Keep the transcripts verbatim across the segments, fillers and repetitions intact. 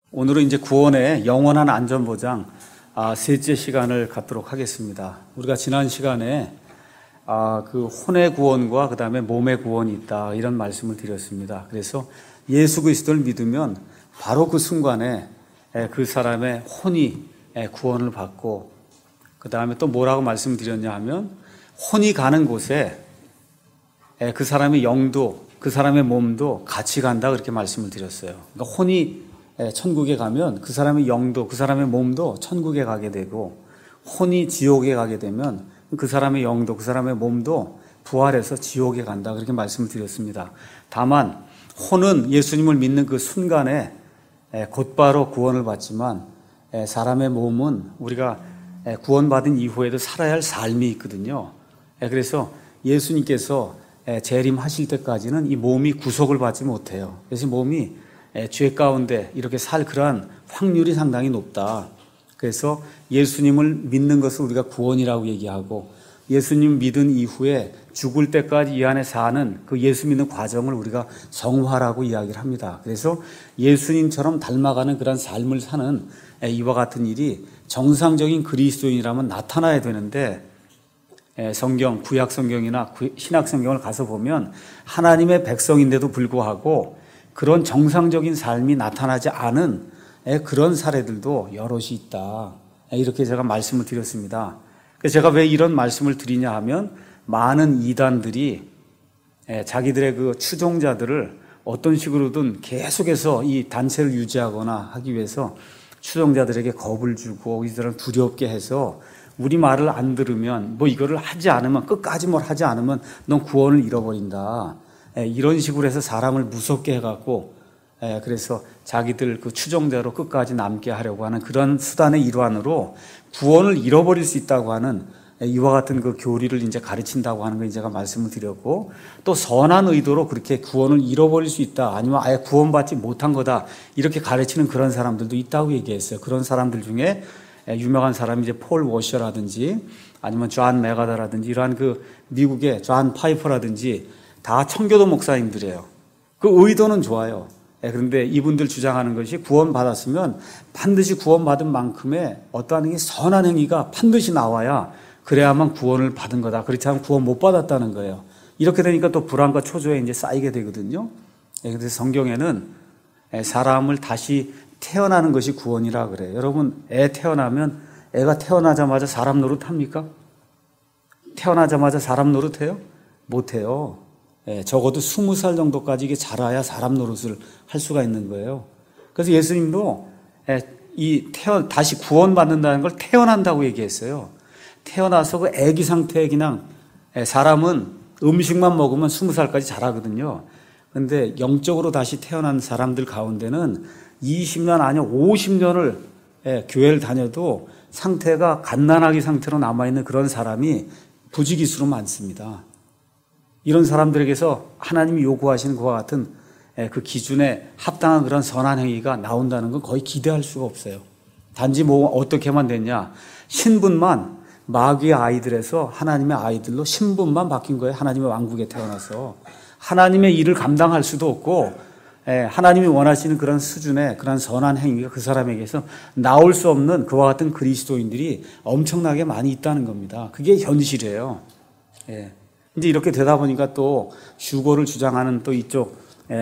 오늘은 이제 구원의 영원한 안전보장 아, 셋째 시간을 갖도록 하겠습니다. 우리가 지난 시간에 아, 그 혼의 구원과 그 다음에 몸의 구원이 있다 이런 말씀을 드렸습니다. 그래서 예수 그리스도를 믿으면 바로 그 순간에 그 사람의 혼이 구원을 받고 그 다음에 또 뭐라고 말씀드렸냐 하면 혼이 가는 곳에 그 사람의 영도 그 사람의 몸도 같이 간다 그렇게 말씀을 드렸어요. 그러니까 혼이 천국에 가면 그 사람의 영도 그 사람의 몸도 천국에 가게 되고 혼이 지옥에 가게 되면 그 사람의 영도 그 사람의 몸도 부활해서 지옥에 간다 그렇게 말씀을 드렸습니다. 다만 혼은 예수님을 믿는 그 순간에 곧바로 구원을 받지만 사람의 몸은 우리가 구원받은 이후에도 살아야 할 삶이 있거든요. 그래서 예수님께서 재림하실 때까지는 이 몸이 구속을 받지 못해요. 그래서 몸이 죄 가운데 이렇게 살 그러한 확률이 상당히 높다. 그래서 예수님을 믿는 것을 우리가 구원이라고 얘기하고 예수님 믿은 이후에 죽을 때까지 이 안에 사는 그 예수 믿는 과정을 우리가 성화라고 이야기를 합니다. 그래서 예수님처럼 닮아가는 그런 삶을 사는 이와 같은 일이 정상적인 그리스도인이라면 나타나야 되는데 성경, 구약 성경이나 신약 성경을 가서 보면 하나님의 백성인데도 불구하고 그런 정상적인 삶이 나타나지 않은 그런 사례들도 여럿이 있다. 이렇게 제가 말씀을 드렸습니다. 그래서 제가 왜 이런 말씀을 드리냐 하면 많은 이단들이 자기들의 그 추종자들을 어떤 식으로든 계속해서 이 단체를 유지하거나 하기 위해서 추종자들에게 겁을 주고 이들을 두렵게 해서 우리 말을 안 들으면 뭐 이거를 하지 않으면 끝까지 뭘 하지 않으면 넌 구원을 잃어버린다. 이런 식으로 해서 사람을 무섭게 해갖고 그래서 자기들 그 추종자로 끝까지 남게 하려고 하는 그런 수단의 일환으로 구원을 잃어버릴 수 있다고 하는 이와 같은 그 교리를 이제 가르친다고 하는 걸 제가 말씀을 드렸고 또 선한 의도로 그렇게 구원을 잃어버릴 수 있다 아니면 아예 구원받지 못한 거다 이렇게 가르치는 그런 사람들도 있다고 얘기했어요. 그런 사람들 중에 유명한 사람이 이제 폴 워셔라든지 아니면 존 메가다라든지 이러한 그 미국의 존 파이퍼라든지 다 청교도 목사님들이에요. 그 의도는 좋아요. 그런데 이분들 주장하는 것이 구원받았으면 반드시 구원받은 만큼의 어떠한 선한 행위가 반드시 나와야 그래야만 구원을 받은 거다. 그렇지 않으면 구원 못 받았다는 거예요. 이렇게 되니까 또 불안과 초조에 이제 쌓이게 되거든요. 그래서 성경에는 사람을 다시 태어나는 것이 구원이라 그래요. 여러분, 애 태어나면 애가 태어나자마자 사람 노릇합니까? 태어나자마자 사람 노릇해요? 못해요. 예, 적어도 스무 살 정도까지 이게 자라야 사람 노릇을 할 수가 있는 거예요. 그래서 예수님도 예, 이 태어 다시 구원받는다는 걸 태어난다고 얘기했어요. 태어나서 그 아기 상태에 그냥 예, 사람은 음식만 먹으면 스무 살까지 자라거든요. 그런데 영적으로 다시 태어난 사람들 가운데는 이십 년 아니면 오십 년을 예, 교회를 다녀도 상태가 갓난아기 상태로 남아있는 그런 사람이 부지기수로 많습니다. 이런 사람들에게서 하나님이 요구하시는 그와 같은 그 기준에 합당한 그런 선한 행위가 나온다는 건 거의 기대할 수가 없어요. 단지 뭐 어떻게만 됐냐. 신분만 마귀의 아이들에서 하나님의 아이들로 신분만 바뀐 거예요. 하나님의 왕국에 태어나서. 하나님의 일을 감당할 수도 없고 하나님이 원하시는 그런 수준의 그런 선한 행위가 그 사람에게서 나올 수 없는 그와 같은 그리스도인들이 엄청나게 많이 있다는 겁니다. 그게 현실이에요. 예. 이제 이렇게 되다 보니까 또 휴거를 주장하는 또 이쪽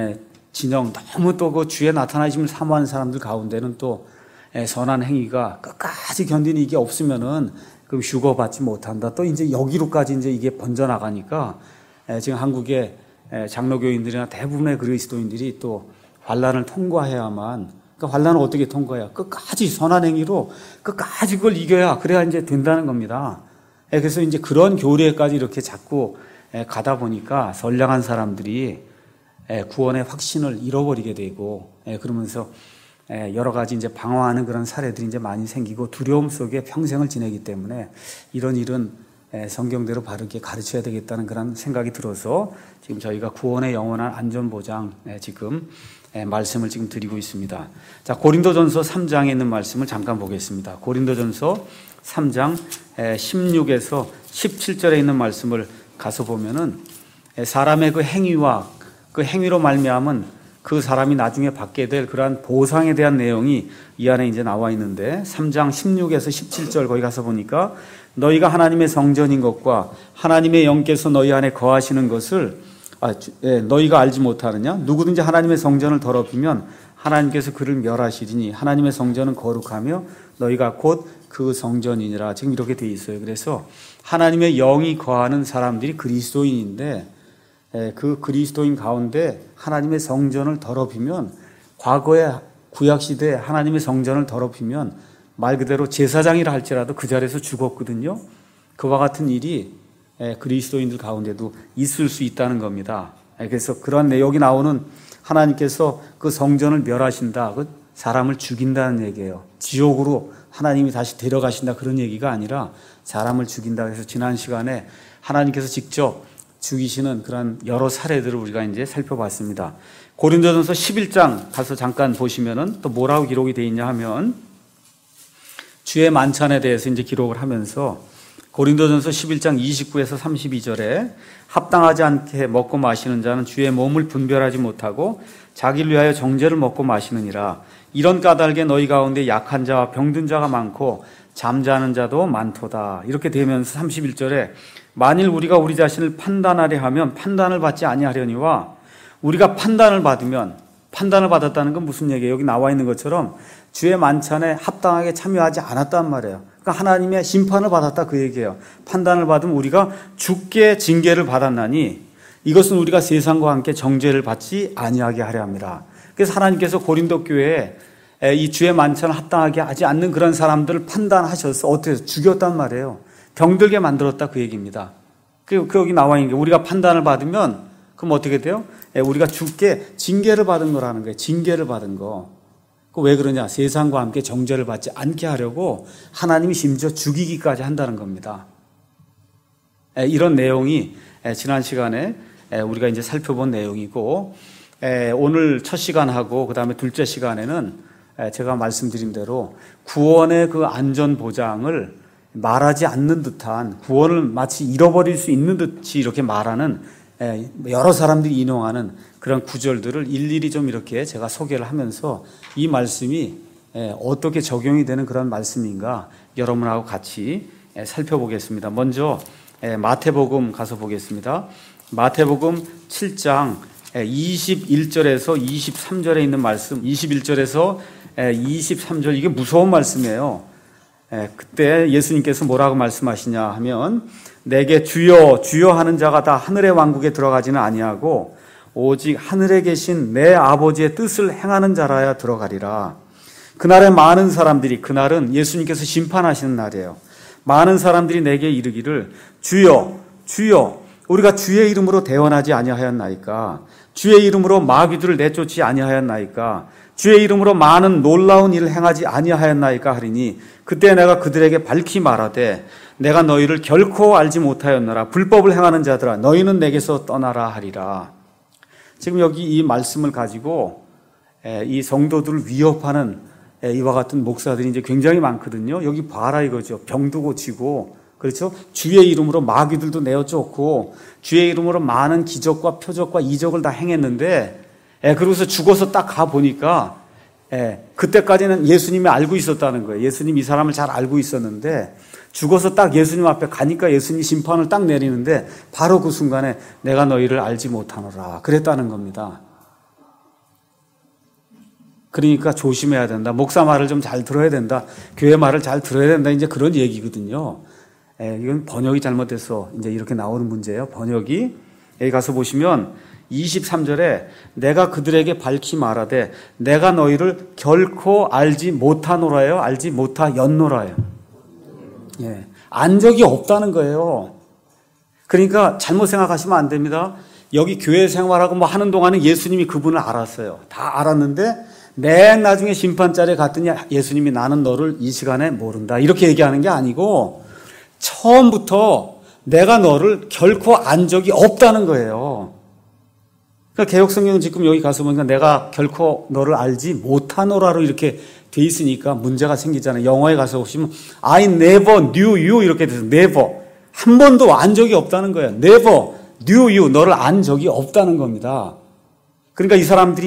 진영 너무 또 그 주에 나타나심을 사모하는 사람들 가운데는 또 선한 행위가 끝까지 견디는 이게 없으면은 그 휴거 받지 못한다. 또 이제 여기로까지 이제 이게 번져 나가니까 지금 한국의 장로교인들이나 대부분의 그리스도인들이 또 환란을 통과해야만 그러니까 환란을 어떻게 통과해야 끝까지 선한 행위로 끝까지 그걸 이겨야 그래야 이제 된다는 겁니다. 그래서 이제 그런 교리에까지 이렇게 자꾸 가다 보니까 선량한 사람들이 구원의 확신을 잃어버리게 되고 그러면서 여러 가지 이제 방황하는 그런 사례들이 이제 많이 생기고 두려움 속에 평생을 지내기 때문에 이런 일은 성경대로 바르게 가르쳐야 되겠다는 그런 생각이 들어서 지금 저희가 구원의 영원한 안전보장 지금 말씀을 지금 드리고 있습니다. 자, 고린도전서 삼 장에 있는 말씀을 잠깐 보겠습니다. 고린도전서 삼 장 십육에서 십칠 절에 있는 말씀을 가서 보면은 사람의 그 행위와 그 행위로 말미암은 그 사람이 나중에 받게 될 그러한 보상에 대한 내용이 이 안에 이제 나와 있는데 삼 장 십육에서 십칠 절 거기 가서 보니까 너희가 하나님의 성전인 것과 하나님의 영께서 너희 안에 거하시는 것을 아, 예, 너희가 알지 못하느냐? 누구든지 하나님의 성전을 더럽히면 하나님께서 그를 멸하시리니 하나님의 성전은 거룩하며 너희가 곧 그 성전이니라. 지금 이렇게 돼 있어요. 그래서 하나님의 영이 거하는 사람들이 그리스도인인데 그 그리스도인 가운데 하나님의 성전을 더럽히면 과거에 구약시대에 하나님의 성전을 더럽히면 말 그대로 제사장이라 할지라도 그 자리에서 죽었거든요. 그와 같은 일이 그리스도인들 가운데도 있을 수 있다는 겁니다. 그래서 그런 내용이 나오는 하나님께서 그 성전을 멸하신다. 그 사람을 죽인다는 얘기예요. 지옥으로 하나님이 다시 데려가신다 그런 얘기가 아니라 사람을 죽인다. 그래서 지난 시간에 하나님께서 직접 죽이시는 그런 여러 사례들을 우리가 이제 살펴봤습니다. 고린도전서 십일 장 가서 잠깐 보시면은 또 뭐라고 기록이 되어 있냐 하면 주의 만찬에 대해서 이제 기록을 하면서 고린도전서 십일 장 이십구에서 삼십이 절에 합당하지 않게 먹고 마시는 자는 주의 몸을 분별하지 못하고 자기를 위하여 정죄를 먹고 마시느니라. 이런 까닭에 너희 가운데 약한 자와 병든 자가 많고 잠자는 자도 많도다. 이렇게 되면서 삼십일 절에 만일 우리가 우리 자신을 판단하려 하면 판단을 받지 아니하려니와 우리가 판단을 받으면 판단을 받았다는 건 무슨 얘기예요? 여기 나와 있는 것처럼 주의 만찬에 합당하게 참여하지 않았단 말이에요. 그러니까 하나님의 심판을 받았다 그 얘기예요. 판단을 받으면 우리가 죽게 징계를 받았나니 이것은 우리가 세상과 함께 정죄를 받지 아니하게 하려 합니다. 그래서 하나님께서 고린도 교회에 이 주의 만찬을 합당하게 하지 않는 그런 사람들을 판단하셔서 어떻게 해서 죽였단 말이에요. 병들게 만들었다 그 얘기입니다. 그 여기 나와 있는 게 우리가 판단을 받으면 그럼 어떻게 돼요? 우리가 죽게 징계를 받은 거라는 거예요. 징계를 받은 거. 그 왜 그러냐? 세상과 함께 정죄를 받지 않게 하려고 하나님이 심지어 죽이기까지 한다는 겁니다. 이런 내용이 지난 시간에 우리가 이제 살펴본 내용이고 오늘 첫 시간하고 그 다음에 둘째 시간에는 제가 말씀드린 대로 구원의 그 안전 보장을 말하지 않는 듯한 구원을 마치 잃어버릴 수 있는 듯이 이렇게 말하는 여러 사람들이 인용하는 그런 구절들을 일일이 좀 이렇게 제가 소개를 하면서 이 말씀이 어떻게 적용이 되는 그런 말씀인가 여러분하고 같이 살펴보겠습니다. 먼저 마태복음 가서 보겠습니다. 마태복음 칠 장 이십일 절에서 이십삼 절에 있는 말씀, 이십일 절에서 이십삼 절 이게 무서운 말씀이에요. 그때 예수님께서 뭐라고 말씀하시냐 하면 내게 주여 주여 하는 자가 다 하늘의 왕국에 들어가지는 아니하고 오직 하늘에 계신 내 아버지의 뜻을 행하는 자라야 들어가리라. 그날에 많은 사람들이, 그날은 예수님께서 심판하시는 날이에요. 많은 사람들이 내게 이르기를 주여 주여 우리가 주의 이름으로 대언하지 아니하였나이까? 주의 이름으로 마귀들을 내쫓지 아니하였나이까? 주의 이름으로 많은 놀라운 일을 행하지 아니하였나이까 하리니 그때 내가 그들에게 밝히 말하되 내가 너희를 결코 알지 못하였노라. 불법을 행하는 자들아 너희는 내게서 떠나라 하리라. 지금 여기 이 말씀을 가지고 이 성도들을 위협하는 이와 같은 목사들이 이제 굉장히 많거든요. 여기 봐라 이거죠. 병도 고치고, 그렇죠? 주의 이름으로 마귀들도 내어 쫓고 주의 이름으로 많은 기적과 표적과 이적을 다 행했는데 그러고서 죽어서 딱 가보니까 그때까지는 예수님이 알고 있었다는 거예요. 예수님 이 사람을 잘 알고 있었는데 죽어서 딱 예수님 앞에 가니까 예수님 심판을 딱 내리는데 바로 그 순간에 내가 너희를 알지 못하노라 그랬다는 겁니다. 그러니까 조심해야 된다. 목사 말을 좀 잘 들어야 된다. 교회 말을 잘 들어야 된다. 이제 그런 얘기거든요. 예, 이건 번역이 잘못돼서 이제 이렇게 나오는 문제예요. 번역이. 여기 가서 보시면 이십삼 절에 내가 그들에게 밝히 말하되 내가 너희를 결코 알지 못하노라요. 알지 못하였노라요. 예, 안 적이 없다는 거예요. 그러니까 잘못 생각하시면 안 됩니다. 여기 교회 생활하고 뭐 하는 동안은 예수님이 그분을 알았어요. 다 알았는데 맨 나중에 심판자리에 갔더니 예수님이 나는 너를 이 시간에 모른다 이렇게 얘기하는 게 아니고 처음부터 내가 너를 결코 안 적이 없다는 거예요. 그러니까 개혁성경 지금 여기 가서 보니까 내가 결코 너를 알지 못하노라로 이렇게 돼 있으니까 문제가 생기잖아요. 영어에 가서 보시면 I never knew you 이렇게 돼서 never 한 번도 안 적이 없다는 거예요. never knew you 너를 안 적이 없다는 겁니다. 그러니까 이 사람들이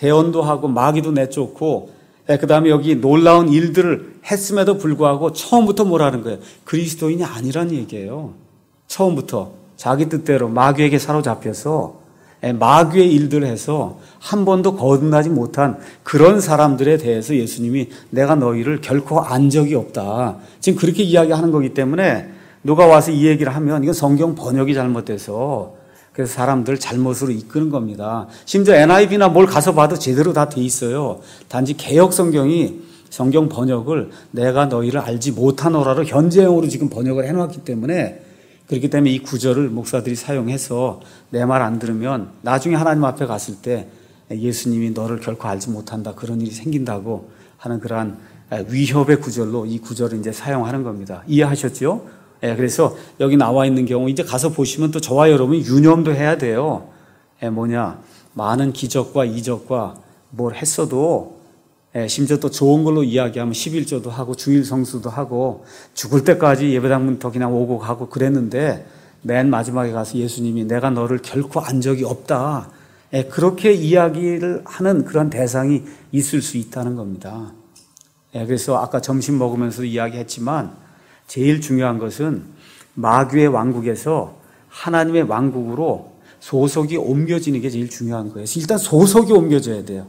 대언도 하고 마귀도 내쫓고 그 다음에 여기 놀라운 일들을 했음에도 불구하고 처음부터 뭐라는 거예요? 그리스도인이 아니란 얘기예요. 처음부터 자기 뜻대로 마귀에게 사로잡혀서 마귀의 일들을 해서 한 번도 거듭나지 못한 그런 사람들에 대해서 예수님이 내가 너희를 결코 안 적이 없다. 지금 그렇게 이야기하는 거기 때문에 누가 와서 이 얘기를 하면 이건 성경 번역이 잘못돼서 그래서 사람들 잘못으로 이끄는 겁니다. 심지어 엔아이브이나 뭘 가서 봐도 제대로 다 돼 있어요. 단지 개역 성경이 성경 번역을 내가 너희를 알지 못하노라로 현재형으로 지금 번역을 해놨기 때문에 그렇기 때문에 이 구절을 목사들이 사용해서 내 말 안 들으면 나중에 하나님 앞에 갔을 때 예수님이 너를 결코 알지 못한다 그런 일이 생긴다고 하는 그러한 위협의 구절로 이 구절을 이제 사용하는 겁니다. 이해하셨죠? 예, 그래서 여기 나와 있는 경우 이제 가서 보시면 또 저와 여러분이 유념도 해야 돼요. 예, 뭐냐 많은 기적과 이적과 뭘 했어도 예, 심지어 또 좋은 걸로 이야기하면 십일조도 하고 주일 성수도 하고 죽을 때까지 예배당부터 그냥 오고 가고 그랬는데 맨 마지막에 가서 예수님이 내가 너를 결코 안 적이 없다. 예, 그렇게 이야기를 하는 그런 대상이 있을 수 있다는 겁니다. 예, 그래서 아까 점심 먹으면서도 이야기했지만 제일 중요한 것은 마귀의 왕국에서 하나님의 왕국으로 소속이 옮겨지는 게 제일 중요한 거예요. 일단 소속이 옮겨져야 돼요.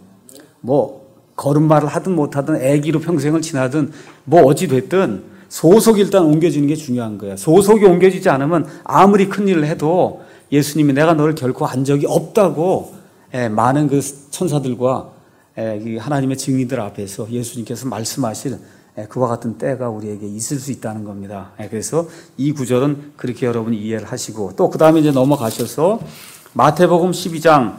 뭐 걸음마를 하든 못하든 애기로 평생을 지나든 뭐 어찌 됐든 소속이 일단 옮겨지는 게 중요한 거예요. 소속이 옮겨지지 않으면 아무리 큰일을 해도 예수님이 내가 너를 결코 한 적이 없다고 많은 그 천사들과 하나님의 증인들 앞에서 예수님께서 말씀하실 그와 같은 때가 우리에게 있을 수 있다는 겁니다. 그래서 이 구절은 그렇게 여러분이 이해를 하시고 또 그 다음에 이제 넘어가셔서 마태복음 십이장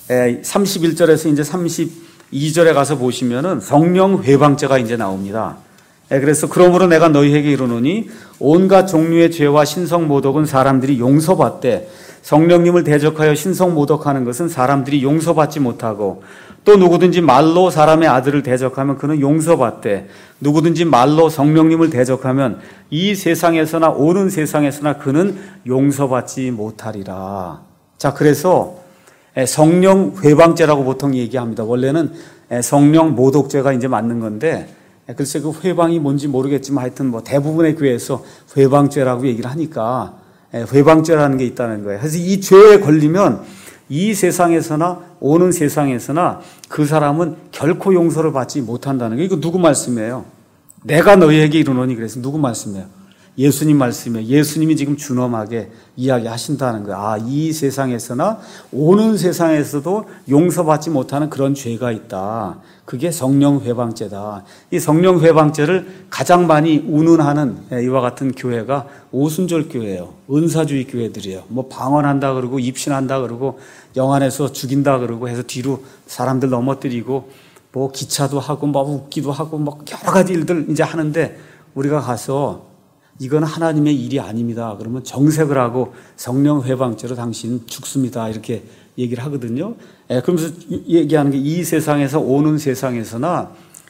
삼십일절에서 이제 삼십이절에 가서 보시면은 성령 회방죄가 이제 나옵니다. 그래서 그러므로 내가 너희에게 이르노니 온갖 종류의 죄와 신성 모독은 사람들이 용서받되 성령님을 대적하여 신성 모독하는 것은 사람들이 용서받지 못하고 또 누구든지 말로 사람의 아들을 대적하면 그는 용서받되 누구든지 말로 성령님을 대적하면 이 세상에서나 오는 세상에서나 그는 용서받지 못하리라. 자, 그래서 성령 회방죄라고 보통 얘기합니다. 원래는 성령 모독죄가 이제 맞는 건데 글쎄 그 회방이 뭔지 모르겠지만 하여튼 뭐 대부분의 교회에서 회방죄라고 얘기를 하니까 회방죄라는 게 있다는 거예요. 그래서 이 죄에 걸리면 이 세상에서나 오는 세상에서나 그 사람은 결코 용서를 받지 못한다는 거예요. 이거 누구 말씀이에요? 내가 너희에게 이르노니 그래서 누구 말씀이에요? 예수님 말씀이에요. 예수님이 지금 준엄하게 이야기하신다는 거예요. 아, 이 세상에서나 오는 세상에서도 용서받지 못하는 그런 죄가 있다. 그게 성령 회방죄다. 이 성령 회방죄를 가장 많이 운운하는 이와 같은 교회가 오순절 교회예요. 은사주의 교회들이에요. 뭐 방언한다 그러고 입신한다 그러고 영안에서 죽인다 그러고 해서 뒤로 사람들 넘어뜨리고 뭐 기차도 하고 뭐 웃기도 하고 뭐 여러 가지 일들 이제 하는데 우리가 가서 이건 하나님의 일이 아닙니다. 그러면 정색을 하고 성령 회방죄로 당신 죽습니다. 이렇게 얘기를 하거든요. 예, 그러면서 얘기하는 게 이 세상에서 오는 세상에서나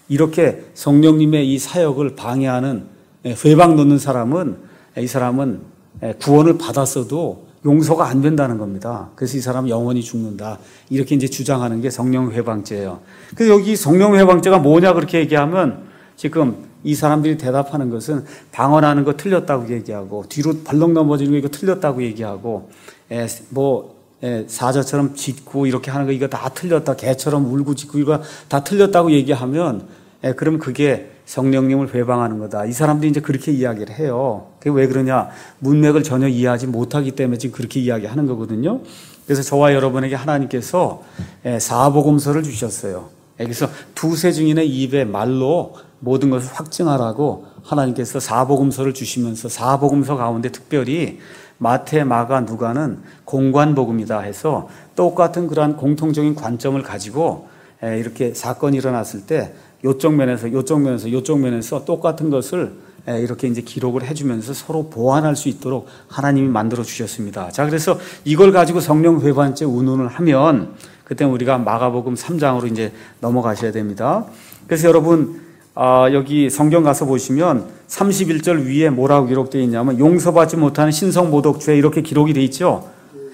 이렇게 성령님의 이 사역을 방해하는 회방 놓는 사람은 이 사람은 구원을 받았어도 용서가 안 된다는 겁니다. 그래서 이 사람은 영원히 죽는다. 이렇게 이제 주장하는 게 성령 회방죄예요. 그래서 여기 성령 회방죄가 뭐냐 그렇게 얘기하면 지금 이 사람들이 대답하는 것은 방언하는 거 틀렸다고 얘기하고 뒤로 벌렁 넘어지는 거 이거 틀렸다고 얘기하고 에, 뭐 에, 사자처럼 짖고 이렇게 하는 거 이거 다 틀렸다. 개처럼 울고 짖고 이거 다 틀렸다고 얘기하면 에, 그럼 그게 성령님을 회방하는 거다. 이 사람들이 이제 그렇게 이야기를 해요. 그게 왜 그러냐? 문맥을 전혀 이해하지 못하기 때문에 지금 그렇게 이야기하는 거거든요. 그래서 저와 여러분에게 하나님께서 에, 사복음서를 주셨어요. 그래서 두세 증인의 입에 말로 모든 것을 확증하라고 하나님께서 사복음서를 주시면서 사복음서 가운데 특별히 마태, 마가, 누가는 공관복음이다 해서 똑같은 그러한 공통적인 관점을 가지고 이렇게 사건이 일어났을 때 요쪽 면에서 요쪽 면에서 요쪽 면에서 똑같은 것을 이렇게 이제 기록을 해주면서 서로 보완할 수 있도록 하나님이 만들어 주셨습니다. 자, 그래서 이걸 가지고 성령 회방죄 운운을 하면 그때 우리가 마가복음 삼 장으로 이제 넘어가셔야 됩니다. 그래서 여러분 아, 여기 성경 가서 보시면 삼십일 절 위에 뭐라고 기록되어 있냐면 용서받지 못하는 신성모독죄 이렇게 기록이 되어 있죠.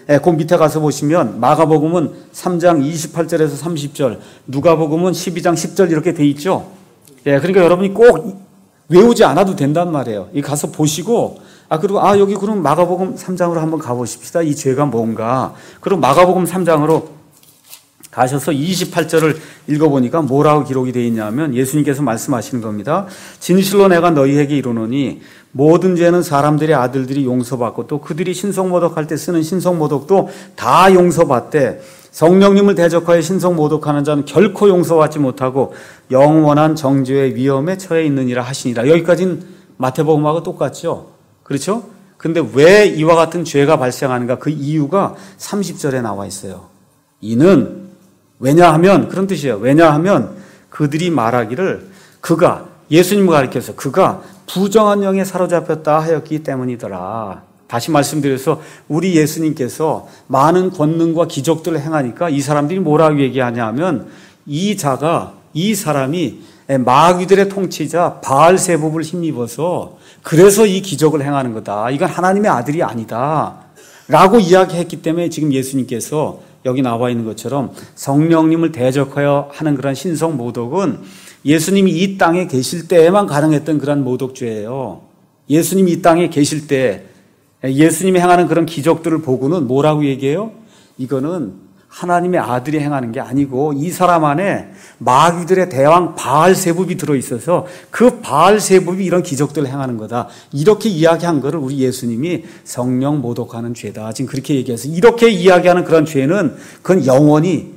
예, 그 밑에 가서 보시면 마가복음은 삼 장 이십팔 절에서 삼십 절, 누가복음은 십이 장 십 절 이렇게 돼 있죠. 예, 그러니까 여러분이 꼭 외우지 않아도 된단 말이에요. 이 가서 보시고, 아, 그리고 아, 여기 그럼 마가복음 삼 장으로 한번 가보십시다. 이 죄가 뭔가. 그리고 마가복음 삼 장으로 가셔서 이십팔 절을 읽어보니까 뭐라고 기록이 되어 있냐면 예수님께서 말씀하시는 겁니다. 진실로 내가 너희에게 이르노니 모든 죄는 사람들의 아들들이 용서받고 또 그들이 신성모독할 때 쓰는 신성모독도 다 용서받되 성령님을 대적하여 신성모독하는 자는 결코 용서받지 못하고 영원한 정죄의 위험에 처해 있느니라 하시니라. 여기까지는 마태복음하고 똑같죠. 그렇죠? 근데 왜 이와 같은 죄가 발생하는가? 그 이유가 삼십 절에 나와 있어요. 이는 왜냐하면, 그런 뜻이에요. 왜냐하면 그들이 말하기를 그가, 예수님을 가리켜서 그가 부정한 영에 사로잡혔다 하였기 때문이더라. 다시 말씀드려서 우리 예수님께서 많은 권능과 기적들을 행하니까 이 사람들이 뭐라고 얘기하냐 하면 이 자가, 이 사람이 마귀들의 통치자 바알세붑을 힘입어서 그래서 이 기적을 행하는 거다. 이건 하나님의 아들이 아니다. 라고 이야기했기 때문에 지금 예수님께서 여기 나와 있는 것처럼 성령님을 대적하여 하는 그런 신성 모독은 예수님이 이 땅에 계실 때에만 가능했던 그런 모독죄예요. 예수님이 이 땅에 계실 때 예수님이 행하는 그런 기적들을 보고는 뭐라고 얘기해요? 이거는 하나님의 아들이 행하는 게 아니고 이 사람 안에 마귀들의 대왕 바알세붑이 들어있어서 그 바알세붑이 이런 기적들을 행하는 거다. 이렇게 이야기한 거를 우리 예수님이 성령 모독하는 죄다. 지금 그렇게 얘기해서 이렇게 이야기하는 그런 죄는 그건 영원히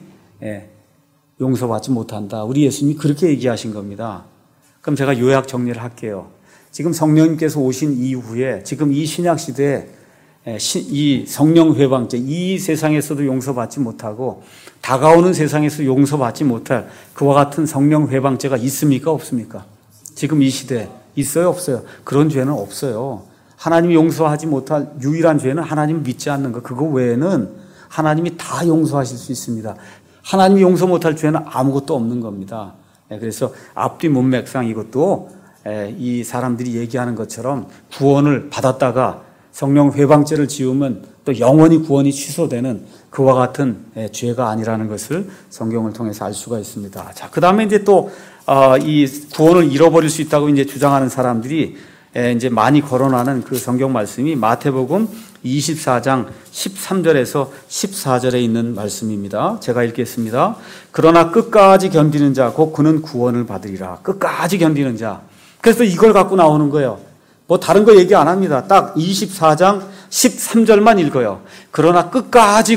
용서받지 못한다. 우리 예수님이 그렇게 얘기하신 겁니다. 그럼 제가 요약 정리를 할게요. 지금 성령님께서 오신 이후에 지금 이 신약 시대에 이 성령 회방죄, 이 세상에서도 용서받지 못하고 다가오는 세상에서 용서받지 못할 그와 같은 성령 회방죄가 있습니까? 없습니까? 지금 이 시대에 있어요? 없어요? 그런 죄는 없어요. 하나님이 용서하지 못할 유일한 죄는 하나님을 믿지 않는 것. 그거 외에는 하나님이 다 용서하실 수 있습니다. 하나님이 용서 못할 죄는 아무것도 없는 겁니다. 그래서 앞뒤 문맥상 이것도 이 사람들이 얘기하는 것처럼 구원을 받았다가 성령 회방죄를 지으면 또 영원히 구원이 취소되는 그와 같은 죄가 아니라는 것을 성경을 통해서 알 수가 있습니다. 자, 그 다음에 이제 또 이 구원을 잃어버릴 수 있다고 이제 주장하는 사람들이 이제 많이 거론하는 그 성경 말씀이 마태복음 이십사 장 십삼 절에서 십사 절에 있는 말씀입니다. 제가 읽겠습니다. 그러나 끝까지 견디는 자, 곧 그는 구원을 받으리라. 끝까지 견디는 자. 그래서 이걸 갖고 나오는 거예요. 뭐 다른 거 얘기 안 합니다. 딱 이십사 장 십삼 절만 읽어요. 그러나 끝까지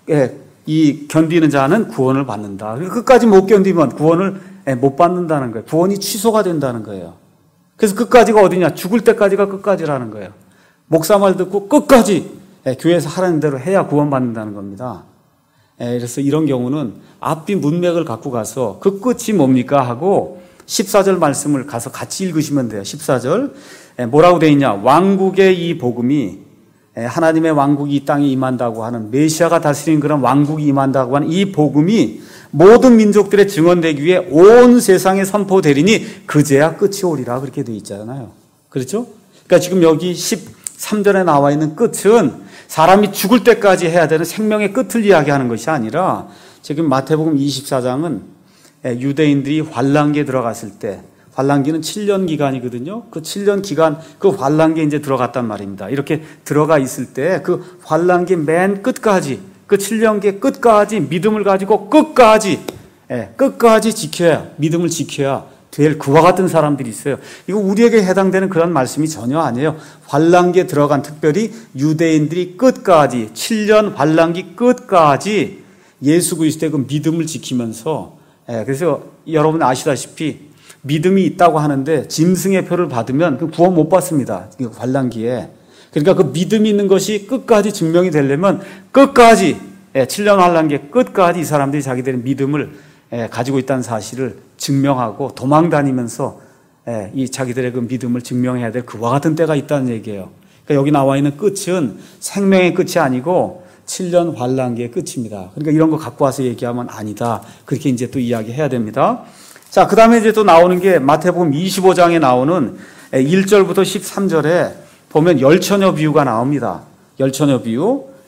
이 견디는 자는 구원을 받는다. 끝까지 못 견디면 구원을 못 받는다는 거예요. 구원이 취소가 된다는 거예요. 그래서 끝까지가 어디냐? 죽을 때까지가 끝까지라는 거예요. 목사 말 듣고 끝까지 교회에서 하라는 대로 해야 구원받는다는 겁니다. 그래서 이런 경우는 앞뒤 문맥을 갖고 가서 그 끝이 뭡니까 하고 십사 절 말씀을 가서 같이 읽으시면 돼요. 십사 절 뭐라고 되어 있냐? 왕국의 이 복음이 하나님의 왕국이 이 땅에 임한다고 하는 메시아가 다스리는 그런 왕국이 임한다고 하는 이 복음이 모든 민족들의 증언되기 위해 온 세상에 선포되리니 그제야 끝이 오리라 그렇게 되어 있잖아요. 그렇죠? 그러니까 지금 여기 십삼 절에 나와 있는 끝은 사람이 죽을 때까지 해야 되는 생명의 끝을 이야기하는 것이 아니라 지금 마태복음 이십사 장은 유대인들이 환란기에 들어갔을 때 환란기는 칠 년 기간이거든요. 그 칠 년 기간 그 환란기에 이제 들어갔단 말입니다. 이렇게 들어가 있을 때 그 환란기 맨 끝까지 그 칠 년기의 끝까지 믿음을 가지고 끝까지 예, 끝까지 지켜야 믿음을 지켜야 될 그와 같은 사람들이 있어요. 이거 우리에게 해당되는 그런 말씀이 전혀 아니에요. 환란기에 들어간 특별히 유대인들이 끝까지 칠 년 환란기 끝까지 예수 그리스도의 그 믿음을 지키면서 예, 그래서 여러분 아시다시피 믿음이 있다고 하는데 짐승의 표를 받으면 그 구원 못 받습니다. 환란기에. 그러니까 그 믿음이 있는 것이 끝까지 증명이 되려면 끝까지 칠 년 환란기에 끝까지 이 사람들이 자기들의 믿음을 가지고 있다는 사실을 증명하고 도망 다니면서 이 자기들의 그 믿음을 증명해야 될 그와 같은 때가 있다는 얘기예요. 그러니까 여기 나와 있는 끝은 생명의 끝이 아니고 칠 년 환란기의 끝입니다. 그러니까 이런 거 갖고 와서 얘기하면 아니다. 그렇게 이제 또 이야기해야 됩니다. 자, 그 다음에 이제 또 나오는 게 마태복음 이십오 장에 나오는 일 절부터 십삼 절에 보면 열처녀 비유가 나옵니다. 열처녀 비유.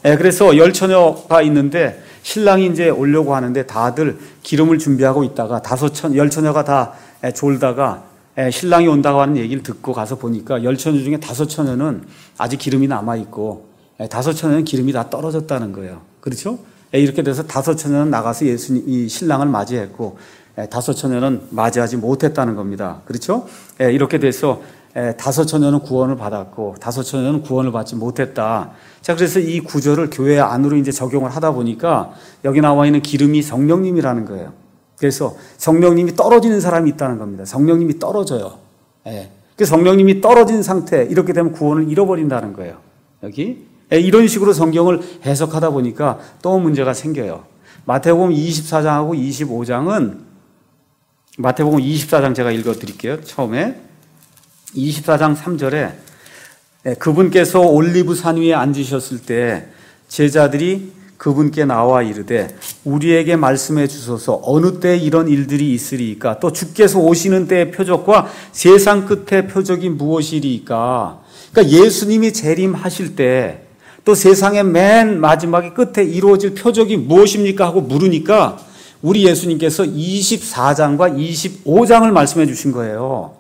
예, 그래서 열 처녀가 있는데 신랑이 이제 오려고 하는데 다들 기름을 준비하고 있다가 다섯 천, 열 처녀가 다 졸다가 신랑이 온다고 하는 얘기를 듣고 가서 보니까 열 처녀 중에 다섯 처녀는 아직 기름이 남아있고 다섯 처녀는 기름이 다 떨어졌다는 거예요. 그렇죠? 이렇게 돼서 다섯 처녀는 나가서 예수님, 이 신랑을 맞이했고 다섯 처녀는 맞이하지 못했다는 겁니다. 그렇죠? 이렇게 돼서 다섯 처녀는 구원을 받았고 다섯 처녀는 구원을 받지 못했다. 자, 그래서 이 구절을 교회 안으로 이제 적용을 하다 보니까 여기 나와 있는 기름이 성령님이라는 거예요. 그래서 성령님이 떨어지는 사람이 있다는 겁니다. 성령님이 떨어져요. 예. 그 성령님이 떨어진 상태, 이렇게 되면 구원을 잃어버린다는 거예요. 여기. 예, 이런 식으로 성경을 해석하다 보니까 또 문제가 생겨요. 마태복음 이십사 장하고 이십오 장은 마태복음 이십사 장 제가 읽어 드릴게요. 처음에 이십사 장 삼 절에 그분께서 올리브산 위에 앉으셨을 때 제자들이 그분께 나와 이르되 우리에게 말씀해 주소서 어느 때 이런 일들이 있으리이까 또 주께서 오시는 때의 표적과 세상 끝의 표적이 무엇이리이까. 그러니까 예수님이 재림하실 때 또 세상의 맨 마지막에 끝에 이루어질 표적이 무엇입니까 하고 물으니까 우리 예수님께서 이십사 장과 이십오 장을 말씀해 주신 거예요.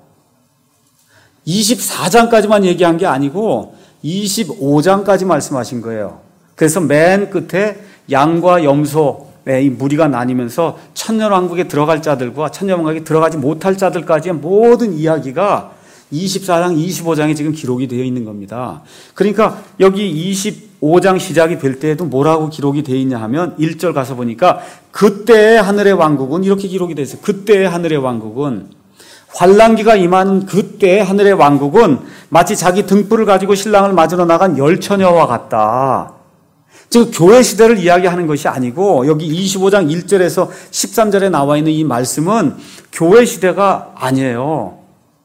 이십사 장까지만 얘기한 게 아니고 이십오 장까지 말씀하신 거예요. 그래서 맨 끝에 양과 염소의 이 무리가 나뉘면서 천년왕국에 들어갈 자들과 천년왕국에 들어가지 못할 자들까지의 모든 이야기가 이십사 장, 이십오 장에 지금 기록이 되어 있는 겁니다. 그러니까 여기 이십오 장 시작이 될 때에도 뭐라고 기록이 되어 있냐 하면 일 절 가서 보니까 그때의 하늘의 왕국은 이렇게 기록이 되어 있어요. 그때의 하늘의 왕국은 환란기가 임하는 그때의 하늘의 왕국은 마치 자기 등불을 가지고 신랑을 맞으러 나간 열 처녀와 같다. 즉 교회 시대를 이야기하는 것이 아니고 여기 이십오 장 일 절에서 십삼 절에 나와 있는 이 말씀은 교회 시대가 아니에요.